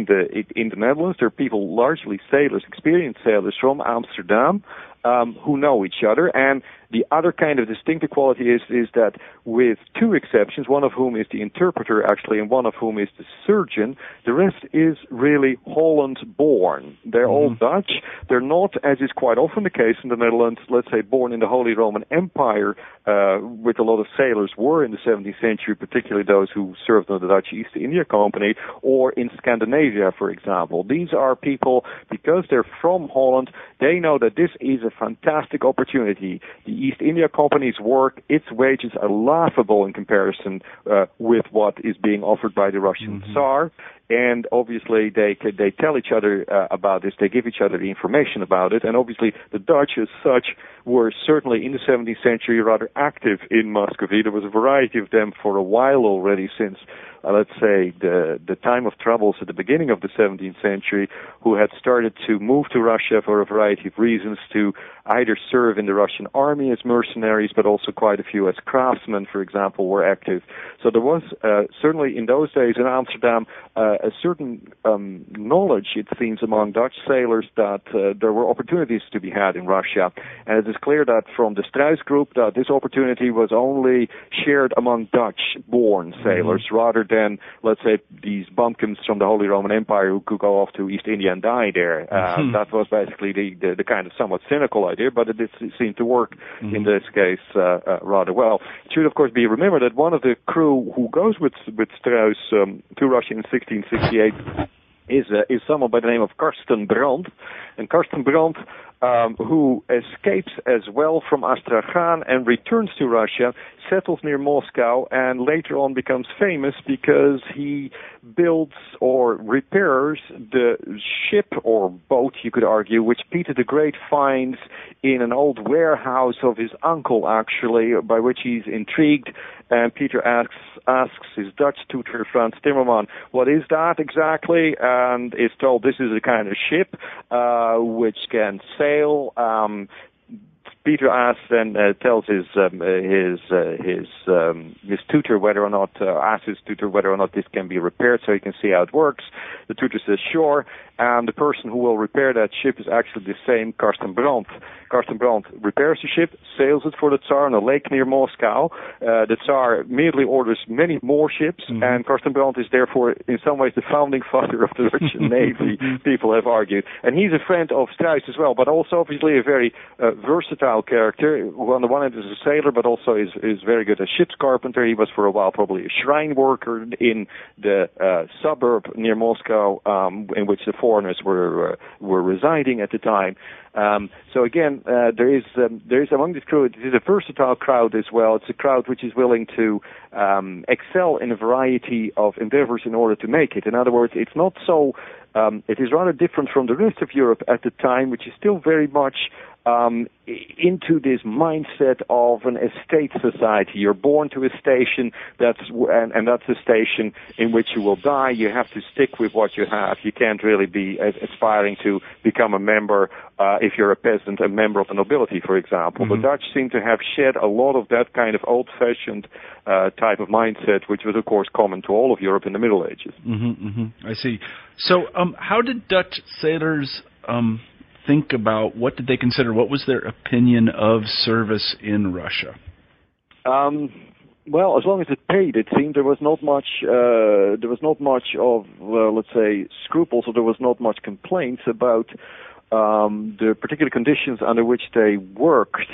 the Netherlands. They're people, largely sailors, experienced sailors from Amsterdam, who know each other. And the other kind of distinctive quality is that, with 2 exceptions, one of whom is the interpreter actually, and one of whom is the surgeon, the rest is really Holland-born. They're all Dutch. They're not, as is quite often the case in the Netherlands, let's say, born in the Holy Roman Empire, with a lot of sailors were in the 17th century, particularly those who served on the Dutch East India Company, or in Scandinavia, for example. These are people, because they're from Holland, they know that this is a fantastic opportunity. The East India Company's work, its wages are laughable in comparison with what is being offered by the Russian Tsar. And obviously they tell each other about this, they give each other the information about it, and obviously the Dutch as such were certainly in the 17th century rather active in Muscovy. There was a variety of them for a while already, since let's say the time of troubles at the beginning of the 17th century, who had started to move to Russia for a variety of reasons, to either serve in the Russian army as mercenaries, but also quite a few as craftsmen, for example, were active. So there was certainly in those days in Amsterdam a certain knowledge, it seems, among Dutch sailors that there were opportunities to be had in Russia. And it is clear that from the Struys group that this opportunity was only shared among Dutch-born sailors, rather than, let's say, these bumpkins from the Holy Roman Empire who could go off to East India and die there. That was basically the kind of somewhat cynical idea, but it seemed to work in this case rather well. It should, of course, be remembered that one of the crew who goes with Struys to Russia in 1668 is someone by the name of Karsten Brandt. And Karsten Brandt, who escapes as well from Astrakhan and returns to Russia, settles near Moscow, and later on becomes famous because he builds or repairs the ship or boat, you could argue, which Peter the Great finds in an old warehouse of his uncle, actually, by which he's intrigued. And Peter asks his Dutch tutor, Frans Timmerman, what is that exactly? And is told this is a kind of ship which can sail. Peter asks and tells his tutor whether or not this can be repaired, so he can see how it works. The tutor says sure, and the person who will repair that ship is actually the same Karsten Brandt. Karsten Brandt repairs the ship, sails it for the Tsar on a lake near Moscow. The Tsar immediately orders many more ships, and Karsten Brandt is therefore in some ways the founding father of the Russian Navy, people have argued. And he's a friend of Struys as well, but also obviously a very versatile character, who on the one hand is a sailor, but also is very good as ship's carpenter. He was for a while probably a shrine worker in the suburb near Moscow, in which the foreigners were residing at the time. So again, there is among this crew, it is a versatile crowd as well. It's a crowd which is willing to excel in a variety of endeavors in order to make it. In other words, it's not so. It is rather different from the rest of Europe at the time, which is still very much into this mindset of an estate society. You're born to a station, that's a station in which you will die. You have to stick with what you have. You can't really be aspiring to become a member, if you're a peasant, a member of the nobility, for example. The Dutch seem to have shed a lot of that kind of old-fashioned type of mindset, which was, of course, common to all of Europe in the Middle Ages. I see. So how did Dutch sailors think about, what did they consider, what was their opinion of service in Russia? Well, as long as it paid, it seemed there was not much of, let's say, scruples, or there was not much complaints about the particular conditions under which they worked.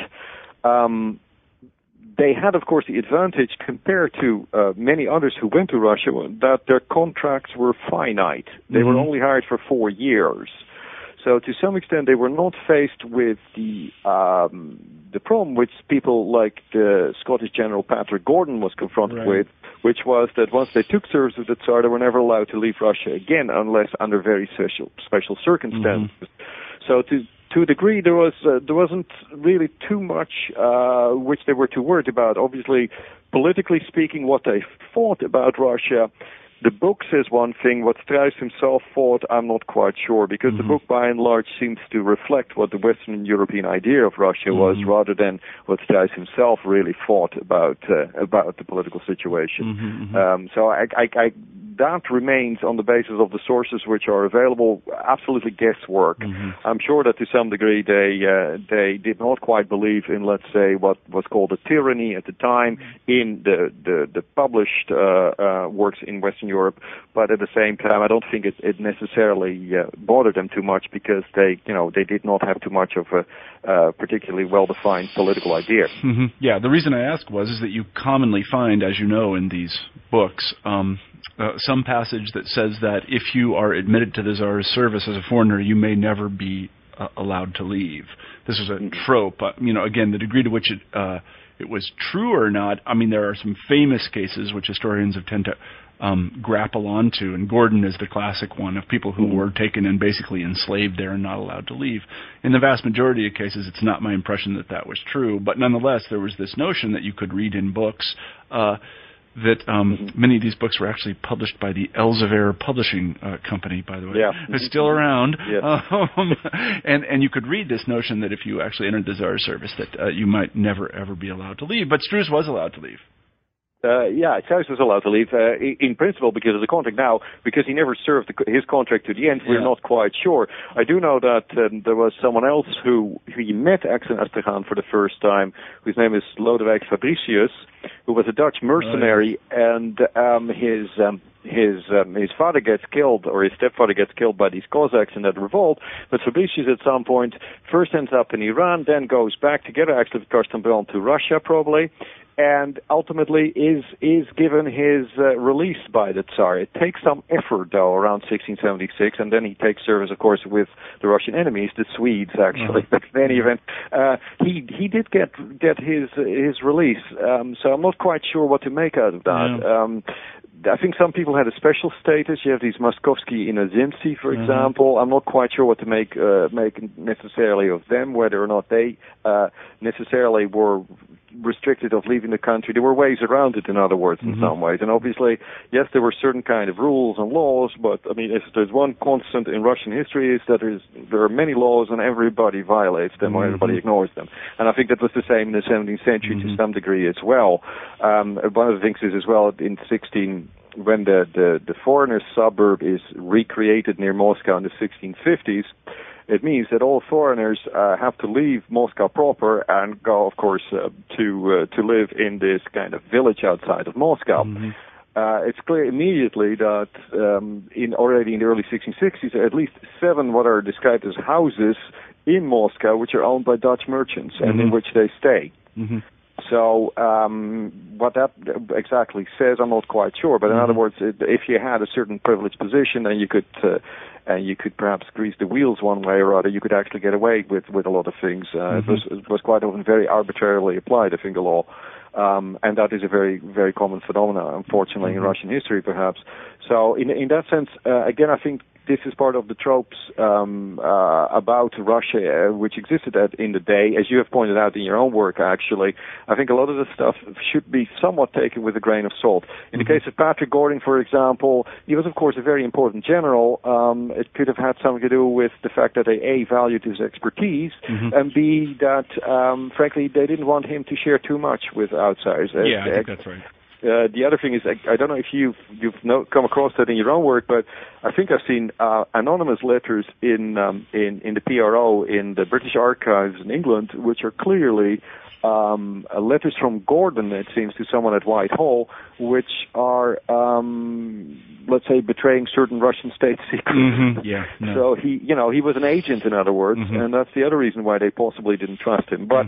They had, of course, the advantage compared to many others who went to Russia that their contracts were finite. They were only hired for 4 years. So to some extent, they were not faced with the problem which people like the Scottish General Patrick Gordon was confronted with, which was that once they took service with the Tsar, they were never allowed to leave Russia again unless under very special circumstances. So to a degree, there wasn't really too much which they were too worried about. Obviously, politically speaking, what they thought about Russia, the book says one thing. What Struijs himself thought, I'm not quite sure, because the book, by and large, seems to reflect what the Western European idea of Russia was, rather than what Struijs himself really thought about the political situation. So that remains, on the basis of the sources which are available, absolutely guesswork. I'm sure that to some degree they did not quite believe in, let's say, what was called a tyranny at the time in the published works in Western Europe, but at the same time, I don't think it necessarily bothered them too much, because they did not have too much of a particularly well-defined political idea. Yeah, the reason I ask is that you commonly find, as you know, in these books, some passage that says that if you are admitted to the Tsar's service as a foreigner, you may never be allowed to leave. This is a trope. Again, the degree to which it was true or not, I mean, there are some famous cases which historians have tend to grapple onto, and Gordon is the classic one, of people who were taken and basically enslaved there and not allowed to leave. In the vast majority of cases, it's not my impression that that was true, but nonetheless, there was this notion that you could read in books that many of these books were actually published by the Elsevier Publishing Company, by the way. It's still around. And you could read this notion that if you actually entered the Tsar's service, that you might never, ever be allowed to leave. But Struijs was allowed to leave. Struijs was allowed to leave, in principle, because of the contract. Now, because he never served his contract to the end, we're not quite sure. I do know that there was someone else who he met Axel Astrachan for the first time, whose name is Lodewijk Fabricius, who was a Dutch mercenary, and his father gets killed, or his stepfather gets killed by these Cossacks in that revolt. But Fabricius at some point first ends up in Iran, then goes back together, actually with Karsten Brand, to Russia probably, and ultimately is given his release by the Tsar. It takes some effort, though, around 1676, and then he takes service, of course, with the Russian enemies, the Swedes, actually. But in any event, he did get his release, so I'm not quite sure what to make out of that. I think some people had a special status. You have these Moskovsky Inozemci, for example. I'm not quite sure what to make necessarily of them, whether or not they necessarily were restricted of leaving the country. There were ways around it, in other words, in some ways. And obviously, yes, there were certain kind of rules and laws, but I mean, if there's one constant in Russian history, is that there are many laws and everybody violates them or everybody ignores them. And I think that was the same in the 17th century to some degree as well. One of the things is as well in when the foreigner suburb is recreated near Moscow in the 1650s, it means that all foreigners have to leave Moscow proper and go, of course, to live in this kind of village outside of Moscow. It's clear immediately that already in the early 1660s, at least 7 what are described as houses in Moscow, which are owned by Dutch merchants and in which they stay. So what that exactly says, I'm not quite sure. But in other words, if you had a certain privileged position, then you could perhaps grease the wheels one way or other, you could actually get away with a lot of things. It was quite often very arbitrarily applied, I think, the law. And that is a very, very common phenomenon, unfortunately, in Russian history, perhaps. So in that sense, again, I think this is part of the tropes about Russia, which existed in the day, as you have pointed out in your own work, actually. I think a lot of the stuff should be somewhat taken with a grain of salt. In the case of Patrick Gordon, for example, he was, of course, a very important general. It could have had something to do with the fact that they, A, valued his expertise, and B, that, frankly, they didn't want him to share too much with outsiders. Yeah, I think that's right. The other thing is, I don't know if you've come across that in your own work, but I think I've seen anonymous letters in the PRO in the British Archives in England, which are clearly letters from Gordon, it seems, to someone at Whitehall, which are, let's say, betraying certain Russian state secrets. So he was an agent, in other words, and that's the other reason why they possibly didn't trust him. But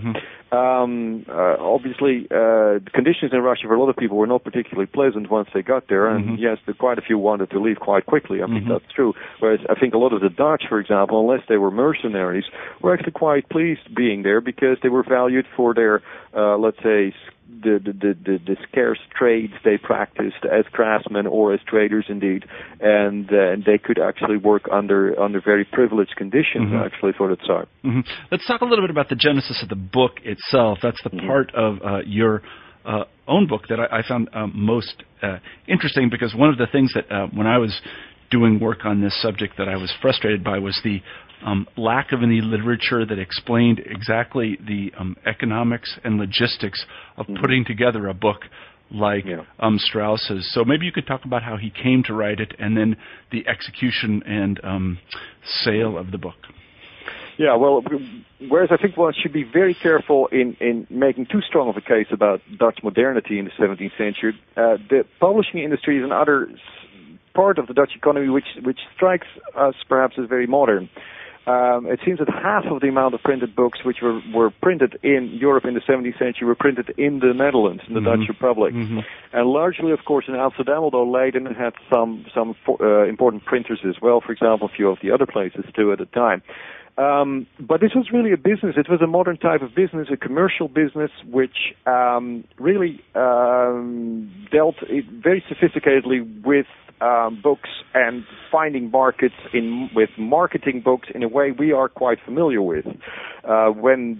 obviously, the conditions in Russia for a lot of people were not particularly pleasant once they got there, and yes, quite a few wanted to leave quite quickly. I think that's true. Whereas I think a lot of the Dutch, for example, unless they were mercenaries, were actually quite pleased being there because they were valued for their, let's say, the scarce trades they practiced as craftsmen or as traders, indeed, and they could actually work under very privileged conditions, actually, for the Tsar. Let's talk a little bit about the genesis of the book itself. That's the part of your own book that I found most interesting, because one of the things that when I was doing work on this subject that I was frustrated by was the lack of any literature that explained exactly the economics and logistics of putting together a book like Strauss's. So maybe you could talk about how he came to write it, and then the execution and sale of the book. Yeah, well, whereas I think one should be very careful in making too strong of a case about Dutch modernity in the 17th century, the publishing industry is another part of the Dutch economy which strikes us perhaps as very modern. It seems that half of the amount of printed books which were printed in Europe in the 17th century were printed in the Netherlands, in the Dutch Republic. And largely, of course, in Amsterdam, although Leiden had some important printers as well, for example, a few of the other places too at the time. But this was really a business. It was a modern type of business, a commercial business, which really dealt very sophisticatedly with books and finding markets with marketing books in a way we are quite familiar with. When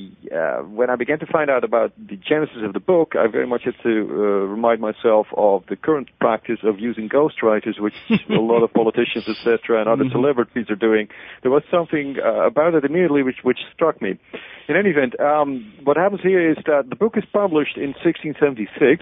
I began to find out about the genesis of the book, I very much had to remind myself of the current practice of using ghostwriters, which a lot of politicians, etc., and other celebrities are doing. There was something about it immediately which struck me. In any event, what happens here is that the book is published in 1676.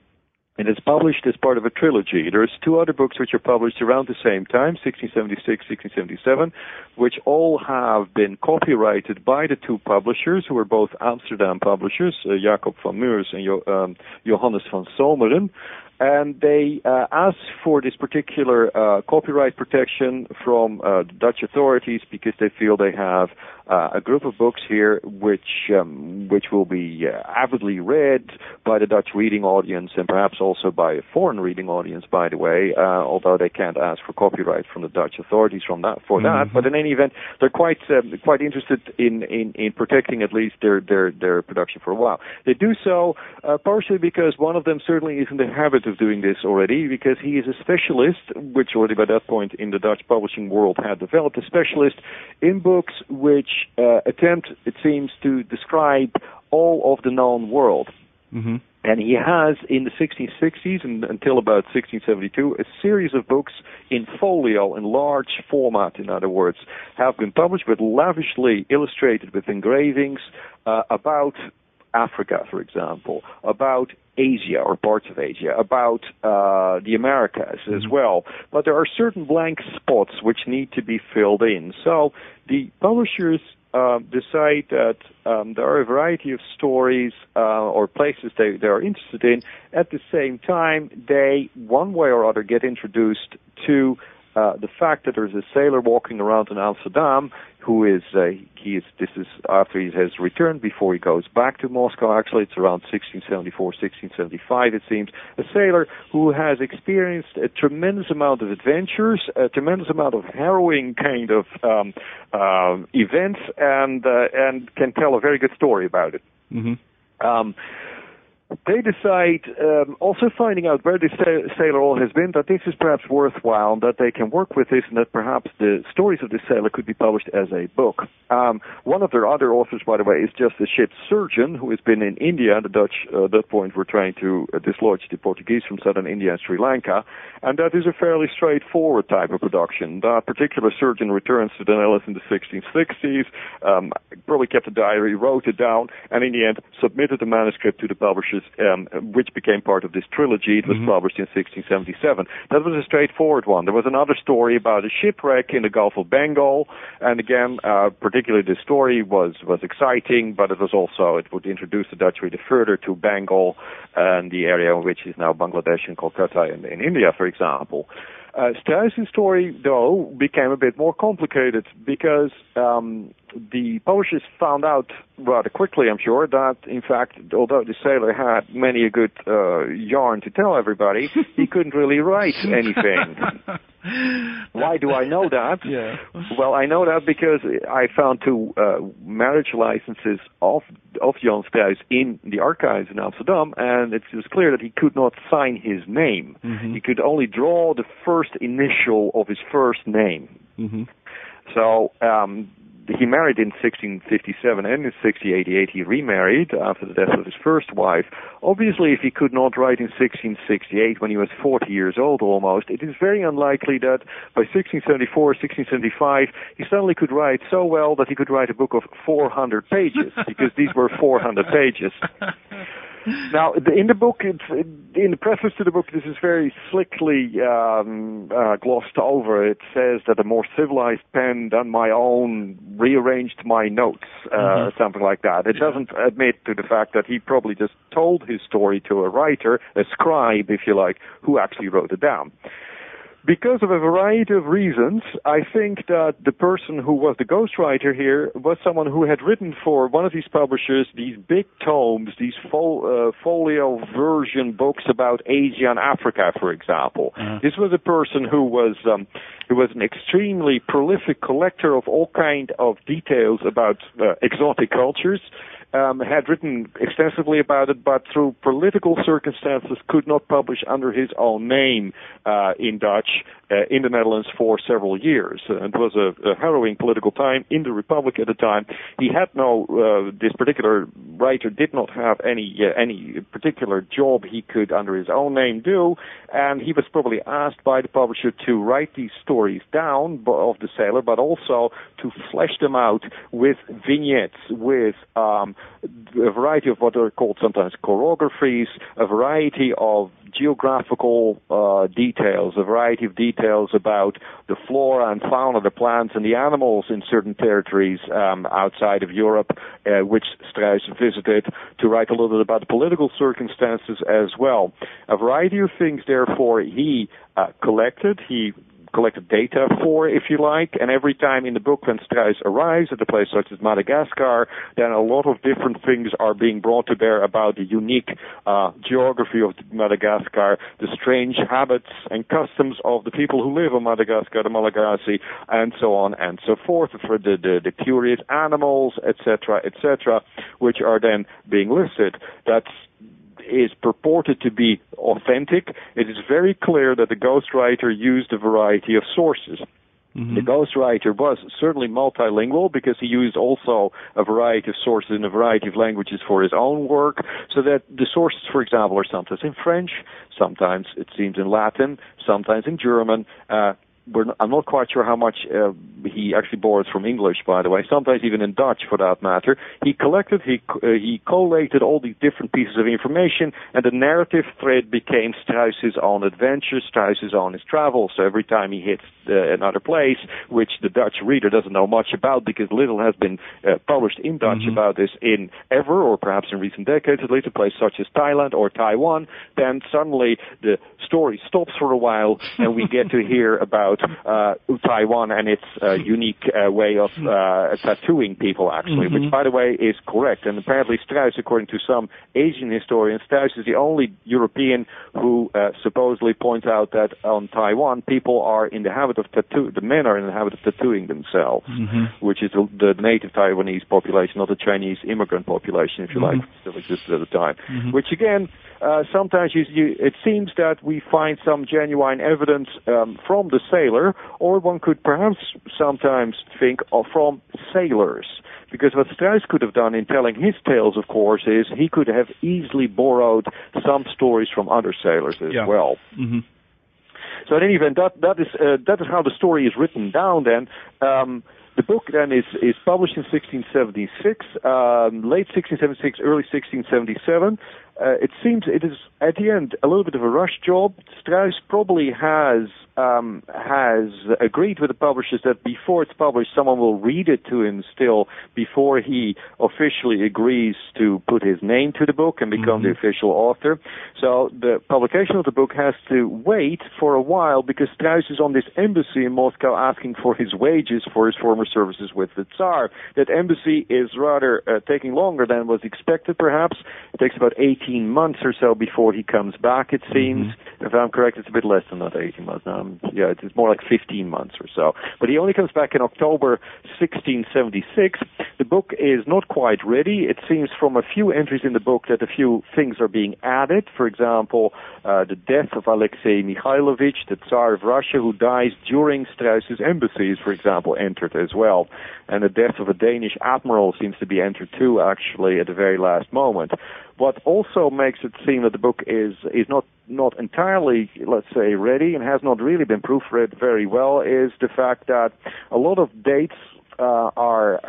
And it's published as part of a trilogy. There's two other books which are published around the same time, 1676, 1677, which all have been copyrighted by the two publishers, who are both Amsterdam publishers, Jacob van Meurs and Johannes van Zomeren. And they asked for this particular copyright protection from the Dutch authorities because they feel they have a group of books here which will be avidly read by the Dutch reading audience and perhaps also by a foreign reading audience, by the way, although they can't ask for copyright from the Dutch authorities for that. But in any event, they're quite interested in protecting at least their production for a while. They do so partially because one of them certainly is in the habit of doing this already, because he is a specialist, which already by that point in the Dutch publishing world had developed, a specialist in books which attempt, it seems, to describe all of the known world. And he has, in the 1660s and until about 1672, a series of books in folio, in large format, in other words, have been published with lavishly illustrated with engravings about Africa, for example, about Asia or parts of Asia, about the Americas as well. But there are certain blank spots which need to be filled in. So the publishers decide that there are a variety of stories or places they are interested in. At the same time, they, one way or other, get introduced to the fact that there's a sailor walking around in Amsterdam who is, this is after he has returned, before he goes back to Moscow. Actually, it's around 1674, 1675, it seems. A sailor who has experienced a tremendous amount of adventures, a tremendous amount of harrowing kind of events, and can tell a very good story about it. They decide, also finding out where this sailor all has been, that this is perhaps worthwhile, that they can work with this, and that perhaps the stories of this sailor could be published as a book. One of their other authors, by the way, is just the ship's surgeon, who has been in India. The Dutch, at that point, were trying to dislodge the Portuguese from southern India and Sri Lanka, and that is a fairly straightforward type of production. That particular surgeon returns to the Netherlands in the 1660s, probably kept a diary, wrote it down, and in the end submitted the manuscript to the publishers, which became part of this trilogy. It was published in 1677. That was a straightforward one. There was another story about a shipwreck in the Gulf of Bengal, and again, particularly the story was exciting, but it would introduce the Dutch reader further to Bengal and the area which is now Bangladesh and Kolkata in India, for example. Struys's story, though, became a bit more complicated because the publishers found out rather quickly, I'm sure, that, in fact, although the sailor had many a good yarn to tell everybody, he couldn't really write anything. Why do I know that? Yeah. Well, I know that because I found two marriage licenses of Jan Struys in the archives in Amsterdam, and it was clear that he could not sign his name. Mm-hmm. He could only draw the first initial of his first name. Mm-hmm. So he married in 1657, and in 1688 he remarried after the death of his first wife. Obviously, if he could not write in 1668 when he was 40 years old almost, it is very unlikely that by 1674, 1675, he suddenly could write so well that he could write a book of 400 pages, because these were 400 pages. Now, in the book, in the preface to the book, this is very slickly glossed over. It says that a more civilized pen than my own rearranged my notes, something like that. It doesn't admit to the fact that he probably just told his story to a writer, a scribe, if you like, who actually wrote it down. Because of a variety of reasons, I think that the person who was the ghostwriter here was someone who had written for one of these publishers these big tomes, these folio version books about Asia and Africa, for example. This was a person who was an extremely prolific collector of all kind of details about exotic cultures. Had written extensively about it, but through political circumstances could not publish under his own name in Dutch in the Netherlands for several years. It was a harrowing political time in the Republic at the time. He had this particular writer did not have any particular job he could under his own name do, and he was probably asked by the publisher to write these stories down of the sailor, but also to flesh them out with vignettes, with a variety of what are called sometimes chorographies, a variety of geographical details, a variety of details about the flora and fauna, the plants and the animals in certain territories outside of Europe, which Struys visited, to write a little bit about the political circumstances as well. A variety of things, therefore, he collected. He collected data for, if you like, and every time in the book when Struys arrives at a place such as Madagascar, then a lot of different things are being brought to bear about the unique geography of Madagascar, the strange habits and customs of the people who live on Madagascar, the Malagasy, and so on and so forth, for the curious animals, etc., which are then being listed. That's is purported to be authentic. It is very clear that the ghostwriter used a variety of sources. Mm-hmm. The ghostwriter was certainly multilingual because he used also a variety of sources in a variety of languages for his own work, so that the sources, for example, are sometimes in French, sometimes it seems in Latin, sometimes in German. I'm not quite sure how much he actually borrowed from English, by the way, sometimes even in Dutch for that matter. He collected, he collated all these different pieces of information, and the narrative thread became Struys's own adventures, Struys's own travels. So every time he hits another place, which the Dutch reader doesn't know much about because little has been published in Dutch about this in ever, or perhaps in recent decades, at least a place such as Thailand or Taiwan, then suddenly the story stops for a while and we get to hear about about Taiwan and its unique way of tattooing people, actually, which, by the way, is correct. And apparently Strauss, according to some Asian historians, Strauss is the only European who supposedly points out that on Taiwan, people are in the habit of the men are in the habit of tattooing themselves, which is the native Taiwanese population, not the Chinese immigrant population, if you like, still existed at the time. Which again, sometimes it seems that we find some genuine evidence from the sailor, or one could perhaps sometimes think from sailors. Because what Strauss could have done in telling his tales, of course, is he could have easily borrowed some stories from other sailors as well. So in any event, that is how the story is written down then. The book then is published in 1676, late 1676, early 1677. It seems it is, at the end, a little bit of a rush job. Strauss probably has agreed with the publishers that before it's published, someone will read it to him still before he officially agrees to put his name to the book and become the official author. So the publication of the book has to wait for a while because Strauss is on this embassy in Moscow asking for his wages for his former services with the Tsar. That embassy is rather taking longer than was expected, perhaps. It takes about 18 months or so before he comes back, it seems. If I'm correct, it's a bit less than that, 18 months. It's more like 15 months or so. But he only comes back in October 1676. The book is not quite ready. It seems from a few entries in the book that a few things are being added. For example, the death of Alexei Mikhailovich, the Tsar of Russia, who dies during Strauss's embassies, for example, entered as well. And the death of a Danish admiral seems to be entered too, actually, at the very last moment. What also makes it seem that the book is not entirely, let's say, ready and has not really been proofread very well is the fact that a lot of dates are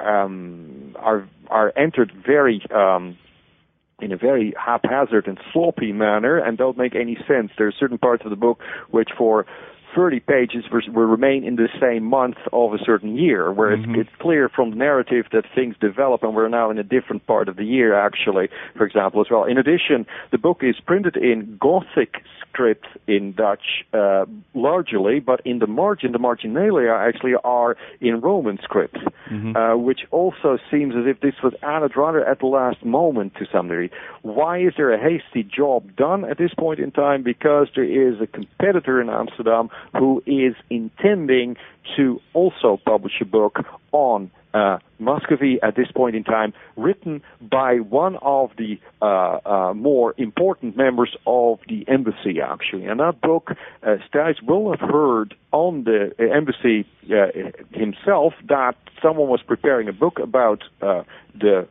entered very in a very haphazard and sloppy manner and don't make any sense. There are certain parts of the book which for 30 pages will remain in the same month of a certain year, where it's clear from the narrative that things develop and we're now in a different part of the year, actually, for example, as well. In addition, the book is printed in Gothic script in Dutch largely, but in the marginalia actually are in Roman script, which also seems as if this was added rather at the last moment to some degree. Why is there a hasty job done at this point in time? Because there is a competitor in Amsterdam who is intending to also publish a book on Muscovy at this point in time, written by one of the more important members of the embassy, actually. And that book, Strauss will have heard on the embassy himself that someone was preparing a book about the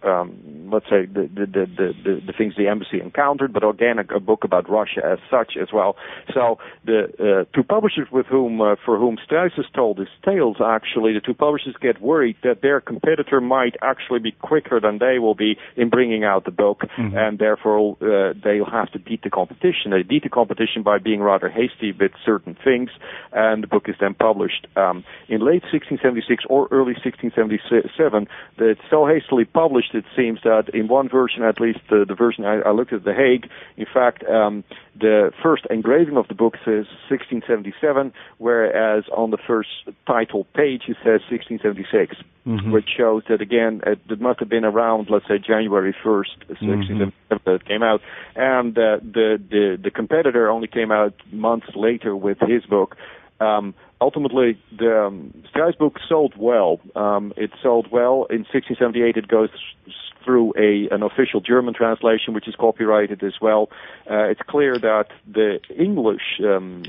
things the embassy encountered, but again a book about Russia as such as well. So the two publishers for whom Strauss has told his tales, actually, the two publishers get worried that their competitor might actually be quicker than they will be in bringing out the book, and therefore they'll have to beat the competition. They beat the competition by being rather hasty with certain things, and the book is then published in late 1676 or early 1677. It's so hastily published, it seems, that in one version, at least the version I looked at, The Hague, in fact, the first engraving of the book says 1677, whereas on the first title page it says 1676, which shows that, again, it must have been around, let's say, January 1st, 1677 that it came out. And the competitor only came out months later with his book. Ultimately, the Strauss book sold well. It sold well. In 1678, it goes through an official German translation, which is copyrighted as well. It's clear that the English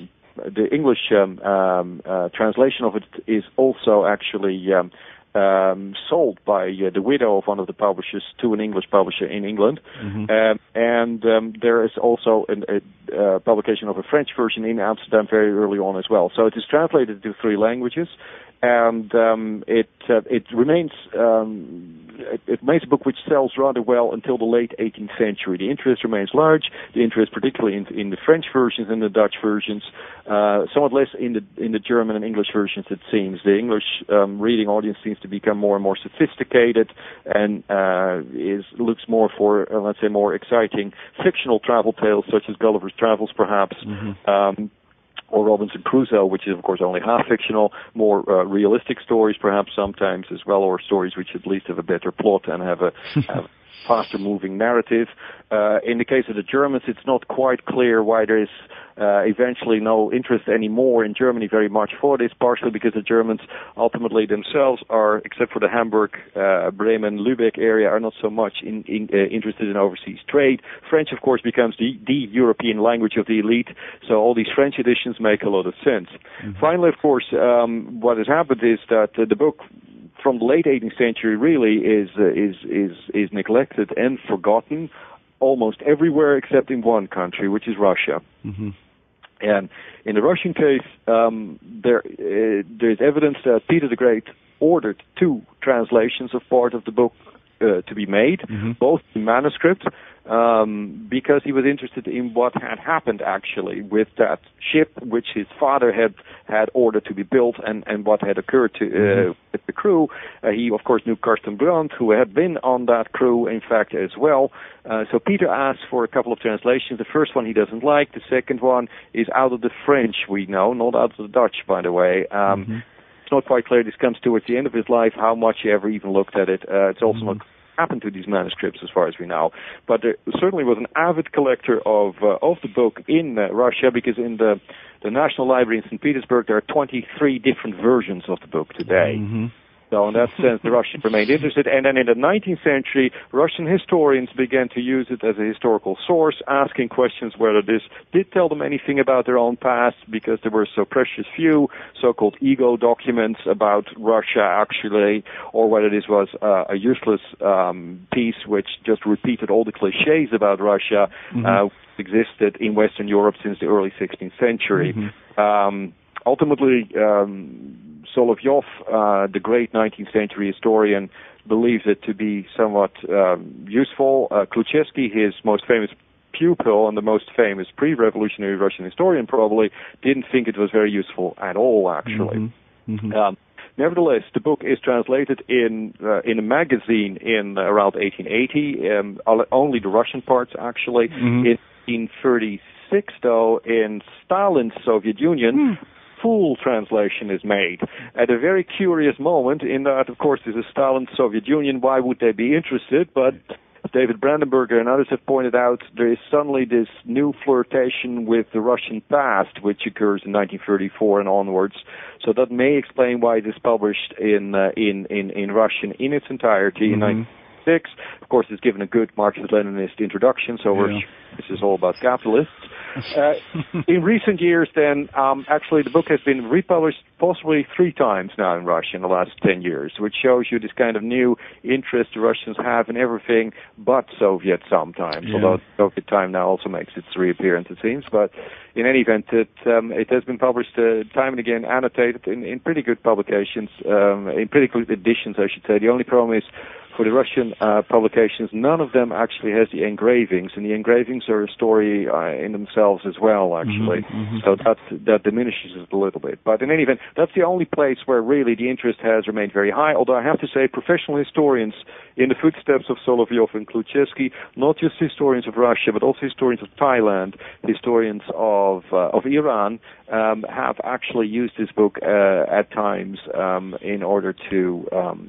translation of it is also actually sold by the widow of one of the publishers to an English publisher in England. And there is also a publication of a French version in Amsterdam very early on as well. So it is translated to 3 languages, and it remains a book which sells rather well until the late 18th century. The interest remains large. The interest, particularly in the French versions and the Dutch versions, somewhat less in the German and English versions. It seems the English reading audience seems to become more and more sophisticated, and looks more for let's say more exciting fictional travel tales such as Gulliver's Travels, perhaps. or Robinson Crusoe, which is, of course, only half fictional, more realistic stories, perhaps sometimes as well, or stories which at least have a better plot and have a faster-moving narrative. In the case of the Germans, it's not quite clear why there is eventually no interest anymore in Germany very much for this, partially because the Germans ultimately themselves are, except for the Hamburg, Bremen, Lübeck area, are not so much interested in overseas trade. French, of course, becomes the European language of the elite, so all these French editions make a lot of sense. Mm-hmm. Finally, of course, what has happened is that the book from the late 18th century really is neglected and forgotten almost everywhere except in one country, which is Russia. Mm-hmm. And in the Russian case, there's evidence that Peter the Great ordered 2 translations of part of the book to be made, mm-hmm. both in manuscript, because he was interested in what had happened actually with that ship, which his father had ordered to be built, and what had occurred to with the crew. He, of course, knew Karsten Brandt, who had been on that crew, in fact, as well. So Peter asked for a couple of translations. The first one he doesn't like. The second one is out of the French, we know, not out of the Dutch, by the way. Mm-hmm. It's not quite clear. This comes towards the end of his life, how much he ever even looked at it. It's also not happened to these manuscripts, as far as we know. But there certainly was an avid collector of the book in Russia, because in the National Library in St. Petersburg, there are 23 different versions of the book today. Mm-hmm. So in that sense, the Russians remained interested. And then in the 19th century, Russian historians began to use it as a historical source, asking questions whether this did tell them anything about their own past, because there were so precious few so-called ego documents about Russia, actually, or whether this was a useless piece which just repeated all the cliches about Russia, existed in Western Europe since the early 16th century. Mm-hmm. Ultimately, Solovyov, the great 19th century historian, believes it to be somewhat useful. Kluchevsky, his most famous pupil and the most famous pre-revolutionary Russian historian, probably didn't think it was very useful at all, actually. Mm-hmm. Mm-hmm. Nevertheless, the book is translated in a magazine in around 1880, only the Russian parts, actually. Mm-hmm. In 1936, though, in Stalin's Soviet Union, full translation is made at a very curious moment, in that, of course, this is Stalin's Soviet Union. Why would they be interested? But David Brandenburger and others have pointed out there is suddenly this new flirtation with the Russian past, which occurs in 1934 and onwards. So that may explain why it is published in Russian in its entirety in 1906. Of course, it's given a good Marxist-Leninist introduction, so this is all about capitalists. In recent years, then, actually the book has been republished possibly 3 times now in Russia in the last 10 years, which shows you this kind of new interest the Russians have in everything but Soviet sometimes, although Soviet time now also makes its reappearance, it seems. But in any event, it has been published time and again, annotated in pretty good publications, in pretty good editions, I should say. The only problem is, for the Russian publications, none of them actually has the engravings, and the engravings are a story in themselves as well, actually. Mm-hmm. So that diminishes it a little bit. But in any event, that's the only place where really the interest has remained very high, although I have to say professional historians in the footsteps of Solovyov and Kluchevsky, not just historians of Russia, but also historians of Thailand, historians of Iran, have actually used this book at times in order to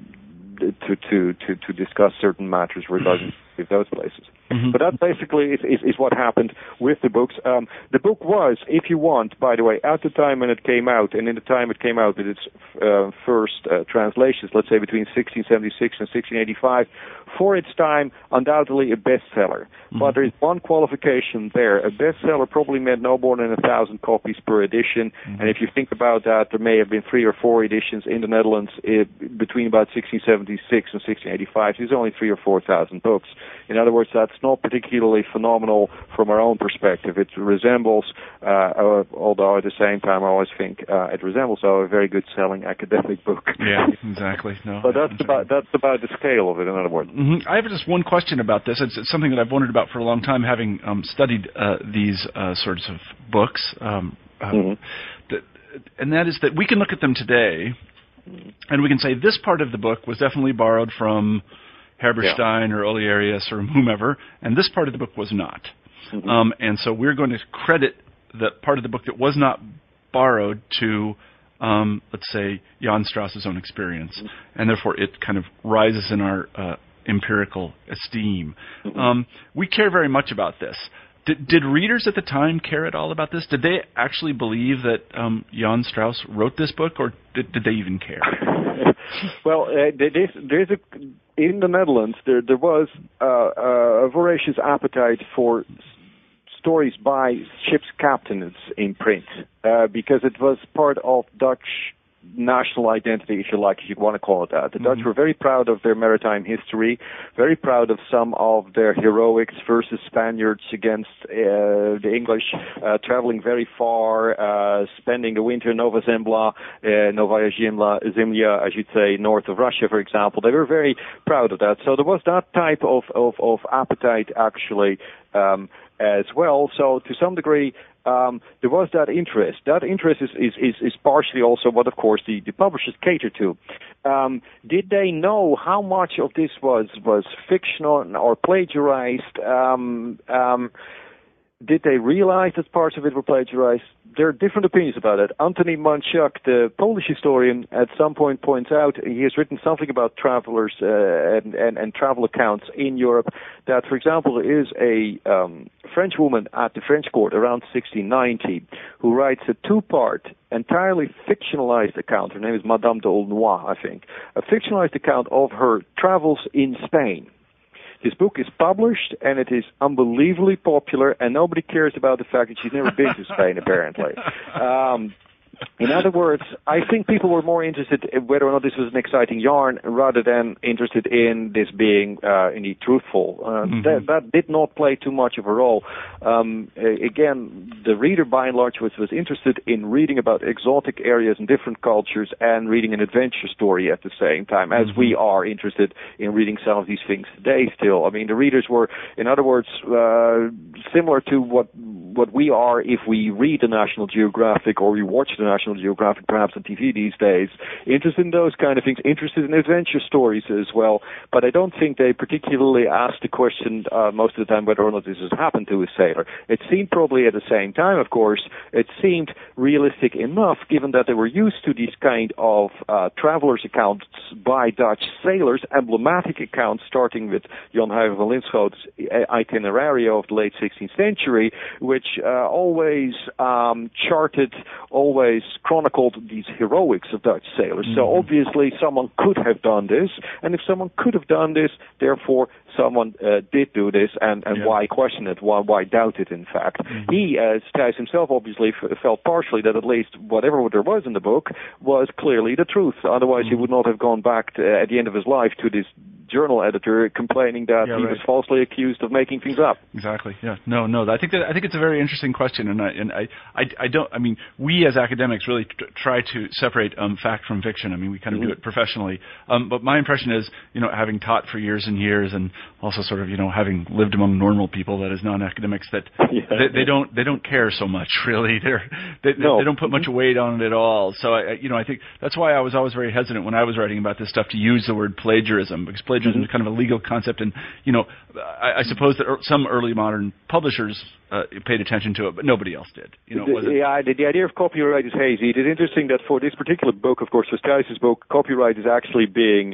discuss certain matters regarding those places. Mm-hmm. But that basically is what happened with the books. The book was, if you want, by the way, at the time when it came out, and in the time it came out with its first translations, let's say between 1676 and 1685, for its time, undoubtedly a bestseller. Mm-hmm. But there is one qualification there. A bestseller probably meant no more than 1,000 copies per edition, and if you think about that, there may have been 3 or 4 editions in the Netherlands between about 1676 and 1685. There's only 3,000 or 4,000 books. In other words, that's not particularly phenomenal from our own perspective. It resembles, although at the same time I always think it resembles a very good selling academic book. Yeah, exactly. No, but that's about the scale of it, in other words. Mm-hmm. I have just one question about this. It's something that I've wondered about for a long time, having studied these sorts of books. And that is that we can look at them today, and we can say this part of the book was definitely borrowed from Herberstein or Olearius or whomever, and this part of the book was not. Mm-hmm. And so we're going to credit the part of the book that was not borrowed to, let's say, Jan Strauss's own experience, and therefore it kind of rises in our empirical esteem. We care very much about this. Did readers at the time care at all about this? Did they actually believe that Jan Strauss wrote this book, or did they even care? Well, in the Netherlands, there was a voracious appetite for stories by ship's captains in print, because it was part of Dutch national identity, if you like, if you want to call it that. The Dutch were very proud of their maritime history, very proud of some of their heroics versus Spaniards against the English, traveling very far, spending the winter in Novaya Zemlya, I should say, north of Russia, for example. They were very proud of that. So there was that type of appetite, actually, as well. So to some degree, there was that interest. That interest is partially also what, of course, the publishers cater to. Did they know how much of this was fictional or plagiarized? Did they realize that parts of it were plagiarized? There are different opinions about it. Antoni Manchuk, the Polish historian, at some point points out, he has written something about travelers and travel accounts in Europe, that, for example, there is a French woman at the French court around 1690 who writes a two-part, entirely fictionalized account. Her name is Madame d'Aulnoy, I think. A fictionalized account of her travels in Spain. This book is published, and it is unbelievably popular, and nobody cares about the fact that she's never been to Spain, apparently. In other words, I think people were more interested in whether or not this was an exciting yarn rather than interested in this being indeed truthful. That did not play too much of a role. Again, the reader, by and large, was interested in reading about exotic areas and different cultures and reading an adventure story at the same time, as we are interested in reading some of these things today still. I mean, the readers were, in other words, similar to what we are if we read the National Geographic or we watch the National Geographic perhaps on TV these days, interested in those kind of things, interested in adventure stories as well. But I don't think they particularly asked the question most of the time whether or not this has happened to a sailor. It seemed probably at the same time, of course, it seemed realistic enough given that they were used to these kind of travelers' accounts by Dutch sailors, emblematic accounts starting with Jan Huyven van Linschoten's Itinerario of the late 16th century, which always charted, always chronicled these heroics of Dutch sailors. So obviously someone could have done this, and if someone could have done this, therefore someone did do this, and why question it, why doubt it, in fact. He, Strauss himself, obviously felt partially that at least whatever there was in the book was clearly the truth. Otherwise he would not have gone back at the end of his life to this journal editor complaining that he was falsely accused of making things up. Exactly. Yeah. No. I think it's a very interesting question, and I don't. I mean, we as academics really try to separate fact from fiction. I mean, we kind of do it professionally. But my impression is, having taught for years and years, and also sort of, having lived among normal people, that is non-academics, that they don't care so much really. They don't put much weight on it at all. So I think that's why I was always very hesitant when I was writing about this stuff to use the word plagiarism, because plagiarism is kind of a legal concept, and I suppose that some early modern publishers paid attention to it, but nobody else did. The idea of copyright is hazy. It is interesting that for this particular book, of course, for Strauss's book, copyright is actually being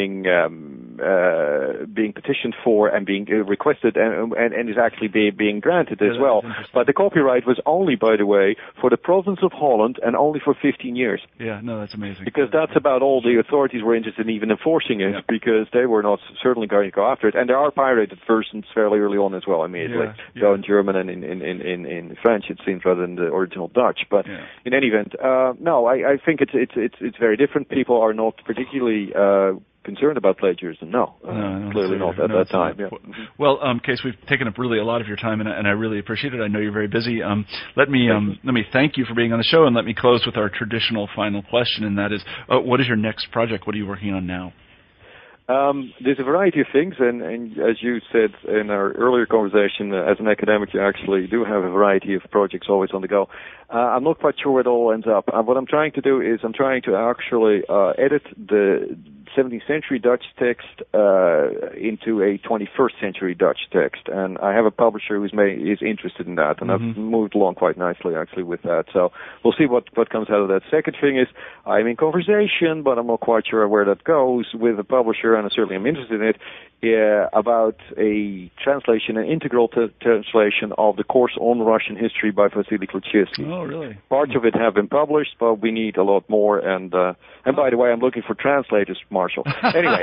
petitioned for and being requested, and is actually being granted as well. But the copyright was only, by the way, for the province of Holland, and only for 15 years. Yeah, no, that's amazing. Because that's about all the authorities were interested in even enforcing it, because they were not certainly going to go after it. And there are pirated versions fairly early on as well, immediately. So in German and in French, it seems, rather than the original Dutch. But in any event, no, I think it's very different. People are not particularly concerned about plagiarism. No, clearly not at that time. Yeah. Well, Kees, we've taken up really a lot of your time, and I really appreciate it. I know you're very busy. Let me thank you for being on the show, and let me close with our traditional final question, and that is, what is your next project? What are you working on now? There's a variety of things, and as you said in our earlier conversation, as an academic, you actually do have a variety of projects always on the go. I'm not quite sure where it all ends up. What I'm trying to do is I'm trying to actually edit 17th century Dutch text into a 21st century Dutch text, and I have a publisher who's is interested in that, and I've moved along quite nicely actually with that. So we'll see what comes out of that. Second thing is I'm in conversation, but I'm not quite sure where that goes with a publisher, and I certainly am interested in it, about a translation, an integral translation of the course on Russian history by Vasily Kluchevsky. Oh, really? Parts of it have been published, but we need a lot more. And by the way, I'm looking for translators, Marshall. Anyway.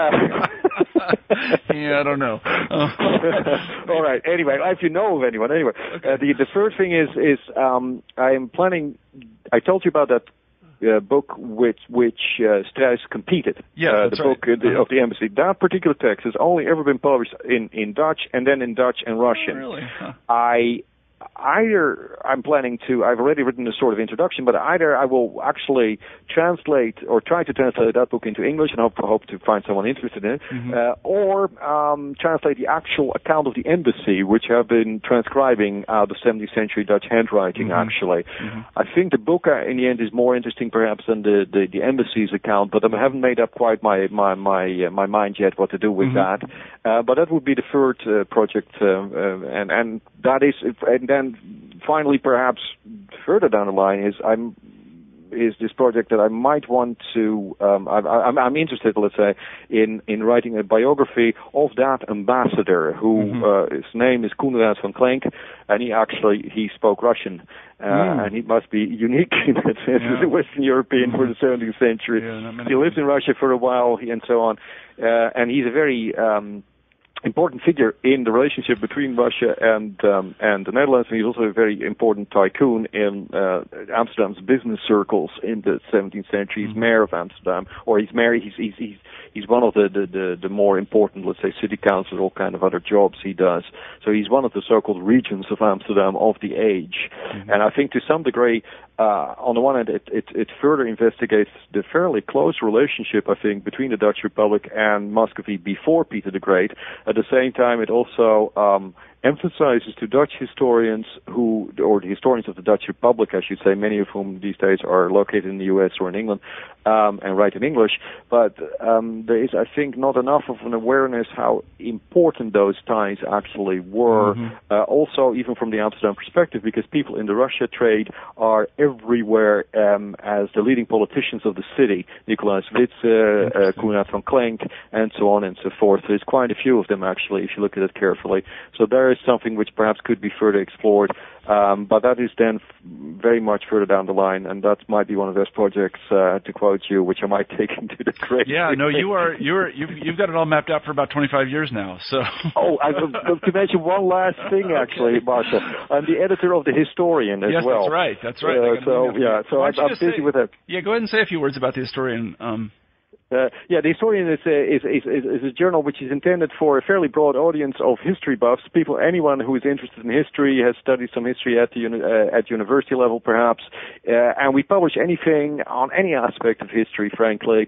Yeah, I don't know. All right. Anyway, if you know of anyone. Anyway, okay. The third thing is I'm planning. I told you about that book which Struijs competed. Yeah, the book of the embassy. That particular text has only ever been published in Dutch, and then in Dutch and Russian. Oh, really? Huh. I'm planning to, I've already written a sort of introduction, but either I will actually translate or try to translate that book into English, and hope to find someone interested in it, or translate the actual account of the embassy, which have been transcribing the 17th century Dutch handwriting, actually. I think the book, in the end, is more interesting perhaps than the embassy's account, but I haven't made up quite my mind yet what to do with that. But that would be the third project, and that is, and then finally, perhaps further down the line is this project that I might want to. I'm interested, let's say, in writing a biography of that ambassador who his name is Koenraad van Klenk, and he spoke Russian. And he must be unique in that sense as a Western European for the 17th century. He lived in Russia for a while and so on, and he's a very important figure in the relationship between Russia and the Netherlands, and he's also a very important tycoon in Amsterdam's business circles in the 17th century. He's mayor of Amsterdam, or he's mayor. He's one of the more important, let's say, city councils, all kind of other jobs he does. So he's one of the so-called regents of Amsterdam of the age, and I think to some degree, on the one hand, it further investigates the fairly close relationship, I think, between the Dutch Republic and Muscovy before Peter the Great. At the same time, it also emphasizes to Dutch historians or the historians of the Dutch Republic, I should say, many of whom these days are located in the U.S. or in England, and write in English. But there is, I think, not enough of an awareness how important those ties actually were, also even from the Amsterdam perspective, because people in the Russia trade are everywhere as the leading politicians of the city, Nicolaas Witse, Koenraad van Klenk, and so on and so forth. There's quite a few of them, actually, if you look at it carefully. So there is something which perhaps could be further explored, but that is then very much further down the line, and that might be one of those projects, to quote you, which I might take into the grave. Yeah, no, you've got it all mapped out for about 25 years now. So. To mention one last thing, actually, Marshall, I'm the editor of The Historian as well. Yes, that's right. So I'm busy with it. Yeah, go ahead and say a few words about The Historian. The Historian is a journal which is intended for a fairly broad audience of history buffs, anyone who is interested in history, has studied some history at university level perhaps, and we publish anything on any aspect of history, frankly.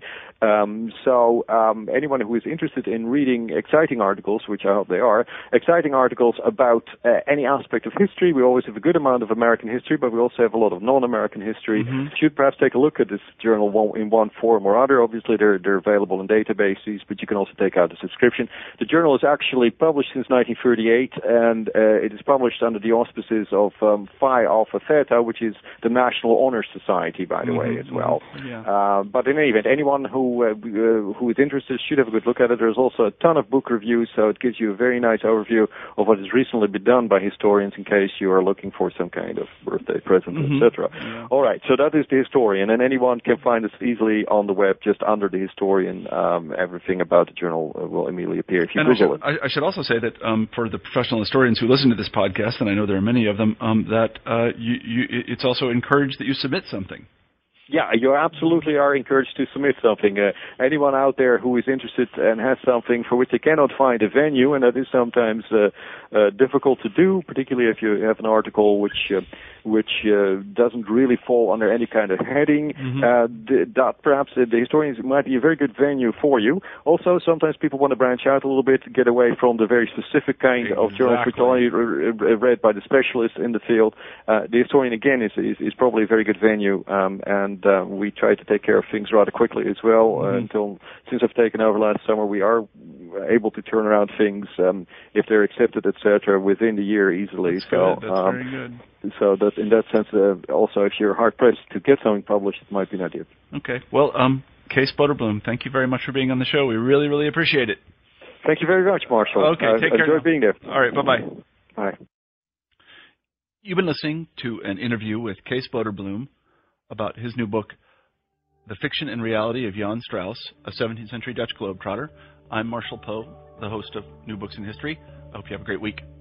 So anyone who is interested in reading exciting articles, which I hope they are, exciting articles about any aspect of history. We always have a good amount of American history, but we also have a lot of non-American history. Should perhaps take a look at this journal in one form or other. Obviously, they're available in databases, but you can also take out a subscription. The journal is actually published since 1938, and it is published under the auspices of Phi Alpha Theta, which is the National Honor Society, by the way, as well. But in any event, anyone who is interested should have a good look at it. There's also a ton of book reviews, so it gives you a very nice overview of what has recently been done by historians in case you are looking for some kind of birthday present, etc. All right, so that is The Historian, and anyone can find us easily on the web just under The Historian. Everything about the journal will immediately appear if you Google it. I should also say that for the professional historians who listen to this podcast, and I know there are many of them, that it's also encouraged that you submit something. Yeah, you absolutely are encouraged to submit something. Anyone out there who is interested and has something for which they cannot find a venue, and that is sometimes difficult to do, particularly if you have an article which doesn't really fall under any kind of heading, that perhaps the Historians might be a very good venue for you. Also, sometimes people want to branch out a little bit to get away from the very specific kind of journals which are only read by the specialists in the field. The Historian, again, is probably a very good venue, and and we try to take care of things rather quickly as well. Since I've taken over last summer, we are able to turn around things if they're accepted, etc., within the year easily. That's good. That's very good. So that in that sense, also if you're hard pressed to get something published, it might be an idea. Okay. Well, Kees Boterbloem, thank you very much for being on the show. We really, really appreciate it. Thank you very much, Marshall. Okay, take care. Enjoyed being there. All right, bye-bye. Bye. You've been listening to an interview with Kees Boterbloem about his new book, The Fiction and Reality of Jan Strauss, a 17th Century Dutch Globetrotter. I'm Marshall Poe, the host of New Books in History. I hope you have a great week.